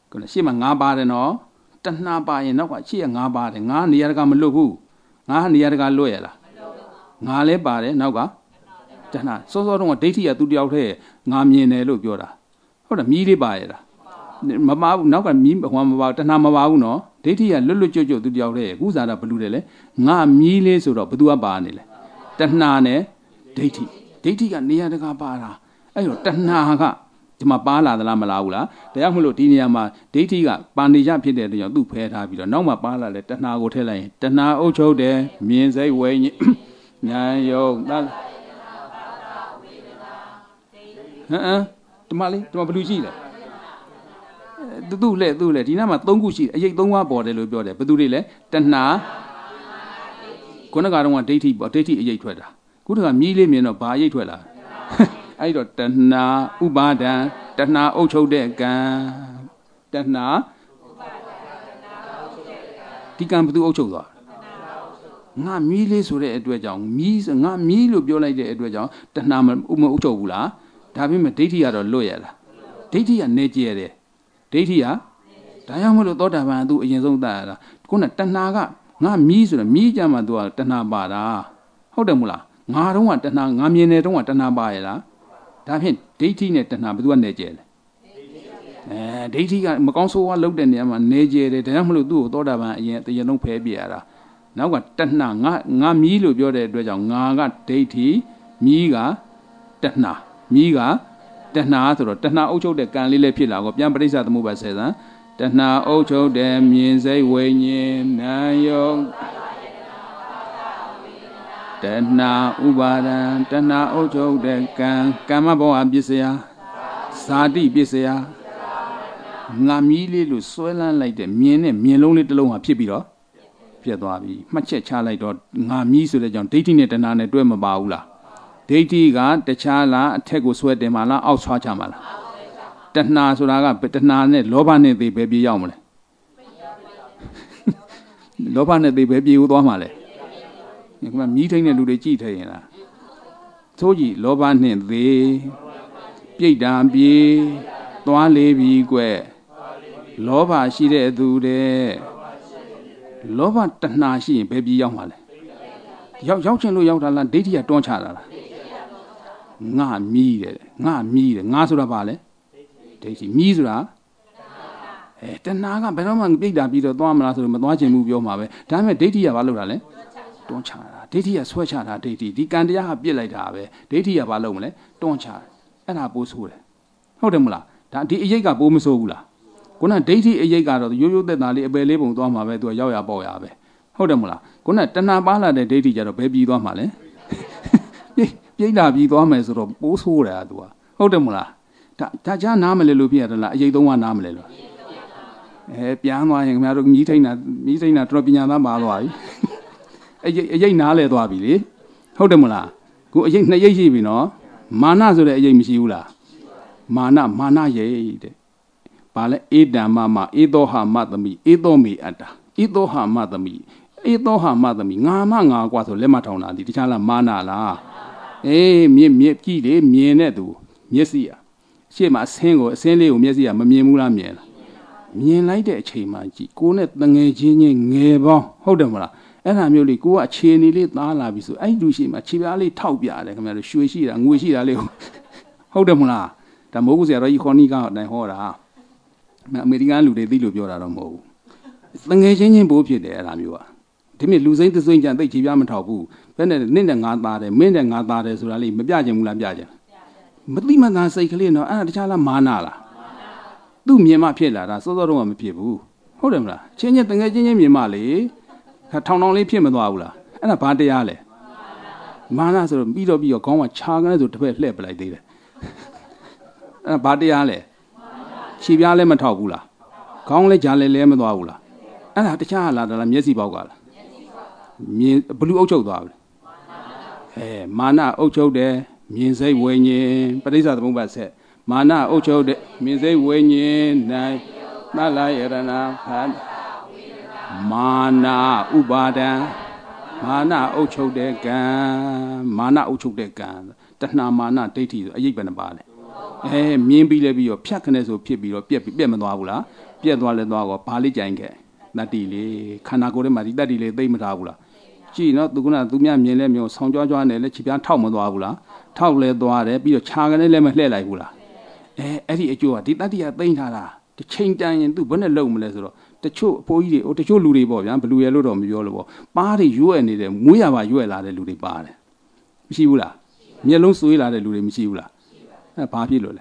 ကရှေ့မှာ9ပါတယ်နော်တဏှာပါရင်နောက်ကရှေ့က9ပါတယ်9နေရာတကာမလွတ်ဘူး9နေရာတကာလွတ်ရလား9လဲပါတယ်နောက်ကတဏှာစောစောတုန်းကဒိဋ္ဌိကသူတယောက်တည်း9မြင်တယ်လို့ပြောတာဟုတ်တယ်မြည်လေးပါရလားမပါဘူးနောက်ကမြည်ဟောမပါတဏှာမပါဘူးနော်ဒိဋ္ဌိကလွတ်ကြွသူတယောက်တည်းအခုစားတာဘလူတယ်လေ9မြည်လေးဆိုတော့ဘသူကပါနေလဲတဏှာနဲ့ဒိဋ္ဌိကနေရာတကာပါတာအဲ့တော့တဏှာကဒီမှာပါလာသလားမလာဘူးလားဒါကြောင့်မလို့ဒီနေရာမှာဒိဋ္ဌိကပါဏိယဖြစ်တဲ့အတွက်ကြောင့်သူ့ဖဲထားပြီးတော့နောက်မှပါလာတယ်တဏှာကိုထည့်လိုက်ရင်တဏှာအုပ်ချုပ်တယ်မြင်စိတ်ဝိညာဉ်ဉာဏ်ယုံဒီမှာလေဒီမှာဘယ်လိုရှိလဲသူ့လေဒီနားမှာ3ခုရှိတယ်အရေး3ပါးပေါ်တယ်လို့ပြောတယ်ဘယ်သူတွေလဲတဏှာခုနကတော့ဒိဋ္ဌိပေါ့ဒိဋ္ဌိအရေးထွက်တာခုတကမြည်လေးမြင်တော့ဘာအရေးထွက်လာအဲ့တော့တဏှာဥပါဒံတဏှာအုပ်ချုပ်တဲ့ကံတဏှာဒီကံဘယ်သူအုပ်ချုပ်သွားငါမီးလေးဆိုတဲ့အတွက်ကြောင့်ငါမီးလို့ပြောလိုက်တဲ့အတွက်ကြောင့်တဏှာမအုပ်ချုပ်ဘူးလားဒါပေမဲ့ဒိဋ္ဌိကတော့လွတ်ရလားဒိဋ္ဌိကနေကျဲတယ်ဒိဋ္ဌိကဒါကြောင့်မလို့သောတာပန်သူအရင်ဆုံးတတ်ရတာခုနတဏှာကငါမီးဆိုတော့မီးကြမှာသူကတဏှာပါတာဟုတ်တယ်မို့လားငါတော့ကတဏှာငါမြင်တဲ့တော့ကတဏှာပါရလားဒါဖြင့်ဒိဋ္ဌိနဲ့တဏှာဘယ်သူကနေကျဲလဲဒိဋ္ဌိကမကောင်းဆိုးဝါးလုပ်တဲ့နေရာမှာနေကျဲတယ်ဒါကြောင့်မလို့သူ့ကိုသောတာပန်အရင်လုံးဖဲပြရတာနောက်ကတဏှာငါမြည်လို့ပြောတဲ့အတွက်ကြောင့်ငါကဒိဋ္ဌိမြည်ကတဏှာမြည်ကတဏှာဆိုတော့တဏှာအုပ်ချုပ်တဲ့ကံလေးလည်းဖြစ်လာကောပြန်ပရိစ္ဆသမုပ္ပါ10ဆံတဏှာအုပ်ချုပ်တဲ့မြင်စိတ်ဝိညာဉ်နာယုံတဏှာဥပါဒံတဏှာအုပ်ချုပ်တဲ့ကံကမ္မဘောဟပစ္စယဇာတိပစ္စယငါမီးလေးလို့ဆွဲလန်းလိုက်တဲ့မြင်နဲ့မြင်လုံးလေးတစ်လုံးဟာဖြစ်ပြီးတော့ပြတ်သွားပြီမှတ်ချက်ချလိုက်တော့ငါမီးဆိုတဲ့ကြောင့်ဒိဋ္ဌိနဲ့တဏှာနဲ့တွဲမပါဘူးလားဒိဋ္ဌိကတခြားလားအထက်ကိုဆွဲတင်မှာလားအောက်ဆွားချမှာလားတဏှာဆိုတာကတဏှာနဲ့လောဘနဲ့သိပဲပြေးရောက်မလဲလောဘနဲ့သိပဲပြေးဦးသွားမှာလဲဒီကမြည်ထိန်တဲ့လူတွေကြည့်ထရင်လားသို့ကြည့်လောဘနဲ့သိပြိတ္တာပြေးသွားလေပြီကွလောဘရှိတဲ့သူတဲ့လောဘတဏှာရှိရင်ဘယ်ပြေးရောက်မှာလဲရောက်ချင်လို့ရောက်တာလားဒိဋ္ဌိကတွန်းချတာလားငါမြည်တယ်ငါဆိုတာဘာလဲဒိဋ္ဌိမြည်ဆိုတာတဏှာကဘယ်တော့မှပြိတ္တာပြီးတော့သွားမလားဆိုတော့မသွားချင်ဘူးပြောမှာပဲဒါပေမဲ့ဒိဋ္ဌိကဘာလုပ်တာလဲတွန်းချတာဒိဋ္ဌိကဆွဲချတာဒိဋ္ဌိဒီကံတရားကပြစ်လိုက်တာပဲဒိဋ္ဌိကဘာလုပ်မလဲတွန်းချအဲ့ဒါပိုးဆိုးတယ်ဟုတ်တယ်မလားဒါဒီအရေးကပိုးမဆိုးဘူးလားခုနဒိဋ္ဌိအရေးကတော့ရိုးရိုးသက်သာလေးအပယ်လေးပုံသွားမှာပဲသူကရောက်ရပေါ့ရပဲဟုတ်တယ်မလားခုနတဏှာပါလာတဲ့ဒိဋ္ဌိကြတော့ဘယ်ပြီးသွားမှာလဲပြိတ္တာပြီးသွားမယ်ဆိုတော့ပိုးဆိုးတယ်သူကဟုတ်တယ်မလားဒါချားနားမလဲလို့ပြရတယ်လားအရေးသုံးကနားမလဲလို့ပြန်သွားရင်ခင်ဗျားတို့မြည်ထိန်တာတော်ပညာသားပါသွားပြီအရေးနားလဲသွားပြီလေဟုတ်တယ်မလားကိုအရေးနှစ်ရိပ်ရှိပြီနော်မာနဆိုတဲ့အရေးမရှိဘူးလားမာနရိပ်တဲ့ဘာလဲဧတံမမဧသောဟမသမိဧသောမေအတ္တာဧသောဟမသမိဧသောဟမသမိငါငါကွာဆိုလက်မထောင်တာဒီတခြားလားမာနလားမြစ်ကြည့်လေမြင်တဲ့သူမျက်စိอ่ะရှေ့မှာအစင်းလေးကိုမျက်စိကမမြင်ဘူးလားမြင်လားမြင်လိုက်တဲ့အချိန်မှကြည့်ကိုနဲ့တငယ်ချင်းငယ်ပေါင်းဟုတ်တယ်မလားအဲ့ဒါမျိုးလေးကိုကအခြေအနေလေးသားလာပြီဆိုအဲ့လူရှိမှခြေပြားလေးထောက်ပြတယ်ခင်ဗျားတို့ရွှေရှိတာငွေရှိတာလေးဟုတ်တယ်မလားဒါမိုးကူဆရာတော်ကြီးခေါ်နီးကအတိုင်းဟောတာအမေရိကန်လူတွေသိလို့ပြောတာတော့မဟုတ်ဘူးတငယ်ချင်းဘိုးဖြစ်တယ်အဲ့ဒါမျိုးကဒီမြလူစိမ့်သစိမ့်ကြံသိခြေပြားမထောက်ဘူးဘယ်နဲ့နင့်နဲ့ငါသားတယ်မင်းနဲ့ငါသားတယ်ဆိုတာလေးမပြချင်ဘူးလားပြချင်မသိမသာစိတ်ကလေးတော့အဲ့ဒါတခြားလားမာနလားသူ့မြင်မှဖြစ်လာတာစောစောတော့မဖြစ်ဘူးဟုတ်တယ်မလားချင်းချင်းတငယ်ချင်းမြင်မှလေထောင်လေးဖြစ်မသွားဘူးလားအဲ့ဒါဘာတရားလဲမာနဆိုတော့ပြီးတော့ခေါင်းကခြာကလေးဆိုတစ်ဖက်လှည့်ပလိုက်သေးတယ်အဲ့ဒါဘာတရားလဲခြေပြားလည်းမထောက်ဘူးလားခေါင်းလည်းဂျာလည်းလဲမသွားဘူးလားအဲ့ဒါတခြားလားဒါလားမျက်စိပေါက်ကလားမြင်ဘလူးအုပ်ချုပ်သွားပြီမာနအုပ်ချုပ်တယ်မြင်စိတ်ဝိညာဉ်ပရိစ္ဆသမုပ္ပါဆက်မာနအုပ်ချုပ်တဲ့မြင်စိတ်ဝိညာဉ်၌သလယရဏဖတ်မာနဥပါဒံမာနအုပ်ချုပ်တဲ့ကံမာနအုပ်ချုပ်တဲ့ကံတဏှာမာနဒိဋ္ဌိဆိုအရေးပဲနှပါလေမြင်းပြီးလဲပြီးတော့ဖြတ်ခနဲ့ဆိုဖြစ်ပြီးတော့ပြက်မသွားဘူးလားပြက်သွားလဲသွားတော့ဘာလေးကြိုင်ခဲ့တတ္တိလေးခန္ဓာကိုယ်ထဲမှာဒီတတ္တိလေးသိမ့်မထားဘူးလားကြည့်နော်သူကသူမြမြင်လဲမျိုးဆောင်းကြွားနဲ့လဲခြေပြားထောက်မသွားဘူးလားထောက်လဲသွားတယ်ပြီးတော့ခြာကနေလဲမလှည့်လိုက်ဘူးလားအဲ့ဒီအကျိုးကဒီတတ္တိကသိမ့်ထားတာတစ်ချိန်တန်ရင်သူဘယ်နဲ့လုံမလဲဆိုတော့တချို့အဖိုးကြီးတွေတချို့လူတွေပေါ့ဗျာဘလူရဲလို့တော့မပြောလို့ပေါ့ပါးတွေရွက်နေတယ်မွေးရပါရွက်လာတဲ့လူတွေပါတယ်မရှိဘူးလားမျက်လုံးဆွေးလာတဲ့လူတွေမရှိဘူးလားဘာဖြစ်လို့လဲ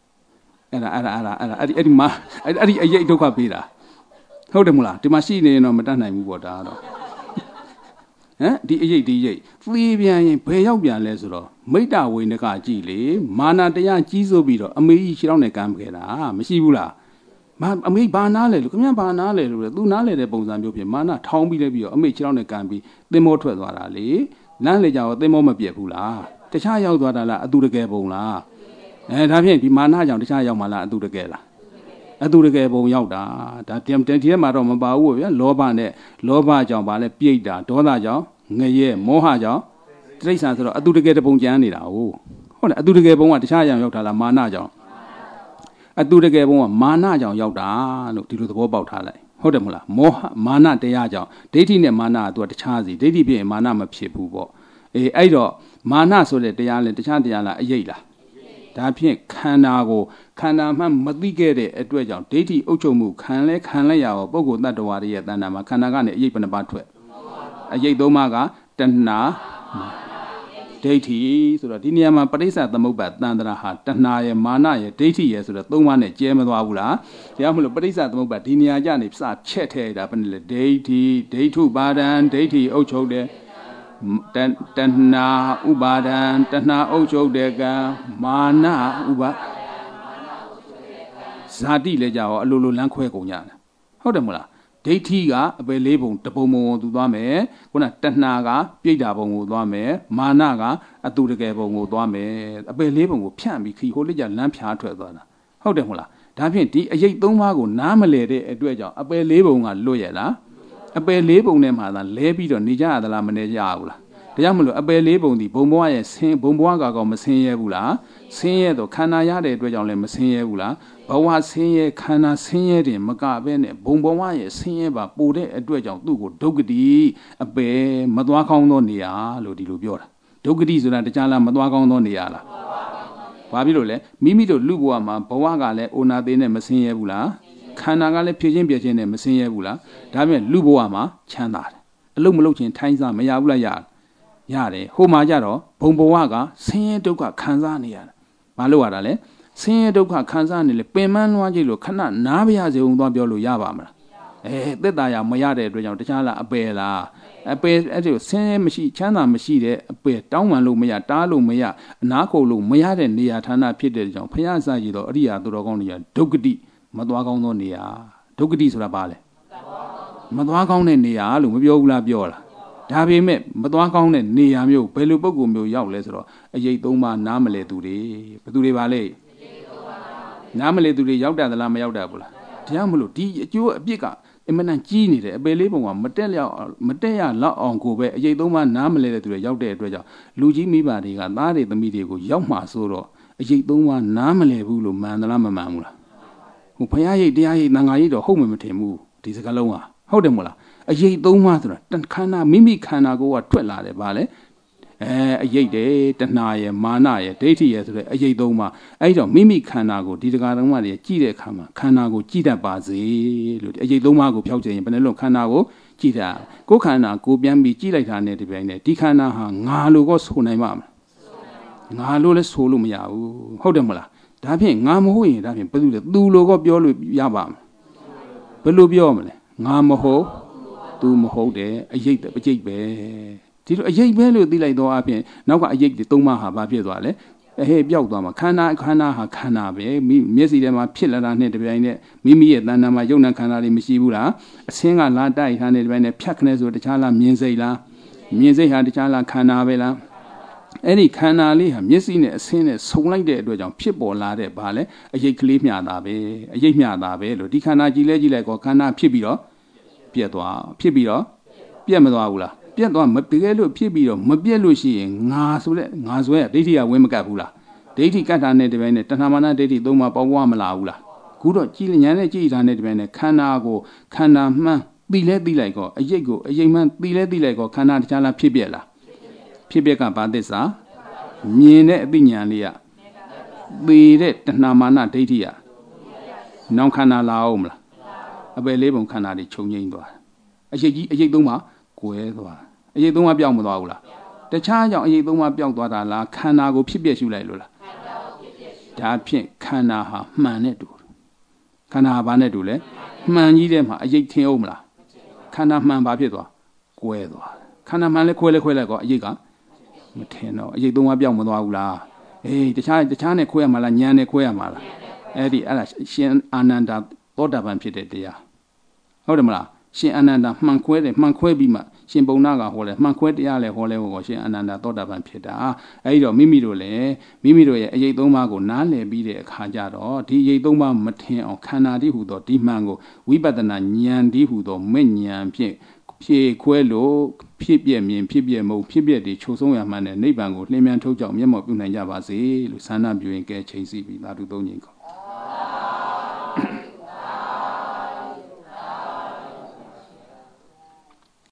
အဲ့ဒီမှာအဲ့ဒီအရေးဒုက္ခပေးတာဟုတ်တယ်မလားဒီမှာရှိနေရင်တော့မတတ်နိုင်ဘူးပေါ့ဒါတော့ဒီအရေးသေပြန်ရင်ဘယ်ရောက်ပြန်လဲဆိုတော့မိတ္တဝိနကကြည်လေမာနတရားကြီးစိုးပြီးတော့အမေကြီးခြေထောက်နဲ့ကမ်းခဲ့တာမရှိဘူးလားအမေဘာနားလဲလို့ခင်ဗျာဘာနားလဲလို့သူနားလဲတဲ့ပုံစံမျိုးဖြစ်မာနထောင်းပြီးလဲပြီးတော့အမေခြေထောက်နဲ့ကမ်းပြီးသင်္ဘောထွက်သွားတာလေလမ်းလေကြောင်သင်္ဘောမပြတ်ဘူးလားတခြားရောက်သွားတာလားအတူတကယ်ပုံလားဒါဖြင့်ဒီမာနကြောင့်တခြားရောက်မှလားအတူတကယ်လားအတူတကယ်ပုံရောက်တာဒါဒီထဲမှာတော့မပါဘူးဗျာလောဘကြောင့်ဗာလဲပြိတ်တာဒေါသကြောင့်ငရဲမောဟကြောင့်တိရစ္ဆာန်ဆိုတော့အတူတကယ်တပုံကျန်နေတာဟုတ်တယ်အတူတကယ်ပုံကတခြားကြောင့်ရောက်တာလားမာနကြောင့်အတူတကယ်ပုံကမာနကြောင့်ရောက်တာလို့ဒီလိုသဘောပေါက်ထားလိုက်ဟုတ်တယ်မလားမောဟမာနတရားကြောင့်ဒိဋ္ဌိနဲ့မာနကသူကတခြားစီဒိဋ္ဌိဖြစ်ရင်မာနမဖြစ်ဘူးပေါ့အဲ့တော့မာနဆိုတဲ့တရားလဲတခြားတရားလားအယိတ်လားဒါဖြင့်ခန္ဓာမှမသိခဲ့တဲ့အတွက်ကြောင့်ဒိဋ္ဌိအုပ်ချုပ်မှုခံလဲရအောင်ပုဂ္ဂိုလ်တ attva တွေရဲ့တဏ္ဍာမှာခန္ဓာကနေအယိတ်ဘယ်နှပါထွက်အယိတ်သုံးပါးကတဏှာဒိဋ္ဌိဆိုတော့ဒီနေရာမှာပရိစ္ဆသမုပ္ပါတန်တရာဟာတဏှာရဲ့မာနရဲ့ဒိဋ္ဌိရဲ့ဆိုတော့သုံးပါးနဲ့ကျဲမသွားဘူးလားတရားမလို့ပရိစ္ဆသမုပ္ပါဒီနေရာကြနေစချက်ထဲတာဘယ်နဲ့လဲဒိဋ္ဌိဒိဋ္ဌုပါဒံဒိဋ္ဌိအုပ်ချုပ်တဲ့တဏှာဥပါဒံတဏှာအုပ်ချုပ်တဲ့ကံမာနဥပါဇာတိလည်းကြတော့အလိုလိုလမ်းခွဲကုန်ကြတယ်ဟုတ်တယ်မလားဒိဋ္ဌိကအပယ်လေးပုံတပုံပုံသူသွားမယ်ခုနတဏှာကပြိတ္တာပုံကိုသွားမယ်မာနကအတူတကယ်ပုံကိုသွားမယ်အပယ်လေးပုံကိုဖြန့်ပြီးခီဟိုလေးကြလမ်းဖြားထွက်သွားတာဟုတ်တယ်မလားဒါဖြင့်ဒီအယိတ်သုံးပါးကိုနားမလဲတဲ့အတွက်ကြောင့်အပယ်လေးပုံကလွတ်ရလားအပယ်လေးပုံနဲ့မှသာလဲပြီးတော့နေကြရသလားမနေကြဘူးလားဒါကြောင့်မလို့အပယ်လေးပုံဒီဘုံဘဝရဲ့ဘုံဘဝကောင်မဆင်းရဲဘူးလားဆင်းရဲတော့ခန္ဓာရတဲ့အတွက်ကြောင့်လည်းမဆင်းရဲဘူးလားဘဝဆင်းရဲခန္ဓာဆင်းရဲတယ်မကပဲနဲ့ဘုံဘဝရဲ့ဆင်းရဲပါပိုတဲ့အတွက်ကြောင့်သူ့ကိုဒုက္ခတိအပယ်မသွားကောင်းသောနေရာလို့ဒီလိုပြောတာဒုက္ခတိဆိုတာတခြားလားမသွားကောင်းသောနေရာလားဘာဖြစ်လို့လဲမိမိတို့လူဘဝမှာဘဝကလည်းအိုနာသေးနဲ့မဆင်းရဲဘူးလားခန္ဓာကလည်းဖြစ်ချင်းပြည့်ချင်းနဲ့မဆင်းရဲဘူးလားဒါပေမဲ့လူဘဝမှာချမ်းသာတယ်အလုံးမလုံးချင်းထိုင်းစားမရဘူးလားရတယ်ဟိုမှာကြတော့ဘုံဘဝကဆင်းရဲဒုက္ခခံစားနေရတယ်မလုပ်ရတာလဲဆင်းရဲဒုက္ခခံစားနေလေပင်မလွှမ်းကြည့်လို့ခဏနားမရစေအောင်သွားပြောလို့ရပါမလားသက်သာရမရတဲ့အတွက်ကြောင့်တခြားလားအပယ်လားအပယ်အဲ့ဒီဆင်းရဲမရှိချမ်းသာမရှိတဲ့အပယ်တောင်းပန်လို့မရတားလို့မရအနာခုလို့မရတဲ့နေရာဌာနဖြစ်တဲ့ကြောင့်ဖျားစရည်တော့အရိယာသူတော်ကောင်းတွေကဒုက္ခတိမသွားကောင်းသောနေရာဒုက္ခတိဆိုတာဘာလဲမသွားကောင်းတဲ့နေရာလို့မပြောဘူးလားပြောလားဒါပေမဲ့မသွားကောင်းတဲ့နေရာမျိုးဘယ်လိုပုံကူမျိုးရောက်လဲဆိုတော့အယိတ်သုံးပါးနားမလဲသူတွေဘယ်သူတွေပါလဲနားမလဲသူတွေရောက်တတ်သလားမရောက်တတ်ဘူးလားတရားမလို့ဒီအကျိုးအပြစ်ကအမှန်တန်ကြီးနေတယ်အပယ်လေးပုံကမတက်ရလောက်အောင်ကိုပဲအယိတ်သုံးပါးနားမလဲတဲ့သူတွေရောက်တဲ့အတွက်ကြောင့်လူကြီးမိဘတွေကသားတွေသမီးတွေကိုရောက်မှဆိုတော့အယိတ်သုံးပါးနားမလဲဘူးလို့မှန်သလားမမှန်ဘူးလားဟိုဘုရားရိပ်တရားရိပ်သံဃာရိပ်တော့ဟုတ်မှမထင်ဘူးဒီစကားလုံးကဟုတ်တယ်မို့လားအယိတ်သုံးပါးဆိုတာခန္ဓာမိမိခန္ဓာကိုယ်ကထွက်လာတယ်ဗာလေအယိတ်တယ်တဏှာရယ်မာနရယ်ဒိဋ္ဌိရယ်ဆိုတဲ့အယိတ်သုံးပါးအဲ့တော့မိမိခန္ဓာကိုဒီတရားတော်မှတွေကြည့်တဲ့အခါမှာခန္ဓာကိုကြည့်တတ်ပါစေလို့အယိတ်သုံးပါးကိုဖျောက်ချင်ရင်ဘယ်နဲ့လို့ခန္ဓာကိုကြည့်တတ်ကိုယ်ခန္ဓာကိုပြန်ပြီးကြည့်လိုက်တာနဲ့ဒီပိုင်းနဲ့ဒီခန္ဓာဟာငါလို့ก็ဆိုနိုင်မှာမလားငါလို့လည်းဆိုလို့မရဘူးဟုတ်တယ်မလားဒါဖြင့်ငါမဟုတ်ရင်ဒါဖြင့်ဘယ်သူလဲသူလို့ก็ပြောလို့ရပါမလားဘယ်လိုပြောမလဲငါမဟုတ်သူမဟုတ်တယ်အယိတ်ပကြိတ်ပဲဒီလိုအယိတ်ပဲလို့သိလိုက်တော့အပြင်နောက်ကအယိတ်တွေသုံးပါးဟာဘာဖြစ်သွားလဲပျောက်သွားမှာခန္ဓာဟာခန္ဓာပဲမျက်စိထဲမှာဖြစ်လာတာနဲ့တပြိုင်နက်မိမိရဲ့တဏ္ဍာမှာယုံနာခန္ဓာတွေမရှိဘူးလားအဆင်းကလာတိုက်ထားတဲ့တပြိုင်နက်ဖြတ်ခနဲ့ဆိုတခြားလားမြင်စိတ်လားမြင်စိတ်ဟာတခြားလားခန္ဓာပဲလားအဲ့ဒီခန္ဓာလေးဟာမျက်စိနဲ့အဆင်းနဲ့ဆုံလိုက်တဲ့အတွက်ကြောင့်ဖြစ်ပေါ်လာတဲ့ဘာလဲအယိတ်ကလေးမျှတာပဲအယိတ်မျှတာပဲလို့ဒီခန္ဓာကြည့်လိုက်ကောခန္ဓာဖြစ်ပြီးတော့ပြက်သွားဖြစ်ပြီးတော့ပြက်မသွားဘူးလားပြက်သွားမတကယ်လို့ဖြစ်ပြီးတော့မပြက်လို့ရှိရင်ငါဆိုတဲ့ငါဆိုရဒိဋ္ဌိကဝင်မကပ်ဘူးလားဒဋ္ဌိကတ္တာနဲ့တပိုင်းနဲ့တဏှာမာနဒိဋ္ဌိသုံးပါးပေါင်းပွားမလာဘူးလားခုတော့ကြည်ဉာဏ်နဲ့ကြည်တာနဲ့တပိုင်းနဲ့ခန္ဓာကိုခန္ဓာမှန်သိလဲသိလိုက်ကောအရေးကိုအရေးမှန်သိလဲသိလိုက်ကောခန္ဓာတခြားလားဖြစ်ပြက်လားဖြစ်ပြက်ကဘာသစ္စာမြင်တဲ့အသိဉာဏ်လေးကသိတဲ့တဏှာမာနဒိဋ္ဌိကနောင်ခန္ဓာလာအောင်မလားအပယ်လေးပုံခန္ဓာတွေခြုံငိမ့်သွားအရေးကြီးအရေးသုံးပါကွဲသွားအရေးသုံးပါပြောင်းမသွားဘူးလားတခြားကြောင့်အရေးသုံးပါပြောင်းသွားတာလားခန္ဓာကိုဖြစ်ပြက်ရှုလိုက်လို့လားဒါဖြင့်ခန္ဓာဟာမှန်နဲ့တူခန္ဓာဟာဘာနဲ့တူလဲမှန်ကြီးတဲ့မှာအရေးထင်အောင်မလားခန္ဓာမှန်ဘာဖြစ်သွားကွဲသွားခန္ဓာမှန်လဲခွဲလိုက်ကောအရေးကမထင်တော့အရေးသုံးပါပြောင်းမသွားဘူးလားအေးတခြားနဲ့ခွဲရမှာလားဉာဏ်နဲ့ခွဲရမှာလားအဲ့ဒါရှင်အာနန္ဒာသောတာပန်ဖြစ်တဲ့တရားဟုတ်တယ်မလားရှင်အာနန္ဒာမှန်ခွဲတယ်မှန်ခွဲပြီးမှရှင်ပုံနာကဟောလဲမှန်ခွဲတရားလဲဟောလဲဟောရှင်အာနန္ဒာသောတာပန်ဖြစ်တာအဲ့ဒီတော့မိမိတို့ရဲ့အရေးသုံးပါးကိုနားလည်ပြီးတဲ့အခါကျတော့ဒီအရေးသုံးပါးမထင်အောင်ခန္ဓာတည်းဟူသောဒီမှန်ကိုဝိပဿနာဉာဏ်တည်းဟူသောမဲ့ဉာဏ်ဖြင့်ဖြေခွဲလို့ဖြစ်ပြမြင်ဖြစ်ပြမဟုတ်ဖြစ်ပြတွေချုပ်ဆုံးရမှန်းတဲ့နိဗ္ဗာန်ကိုလင်းမြန်ထုတ်ကြောက်မျက်မှောက်ပြုနိုင်ကြပါစေလို့ဆန္ဒပြုရင်ကဲချိန်စီပြီးသာဓုသုံးခြင်းခေါ်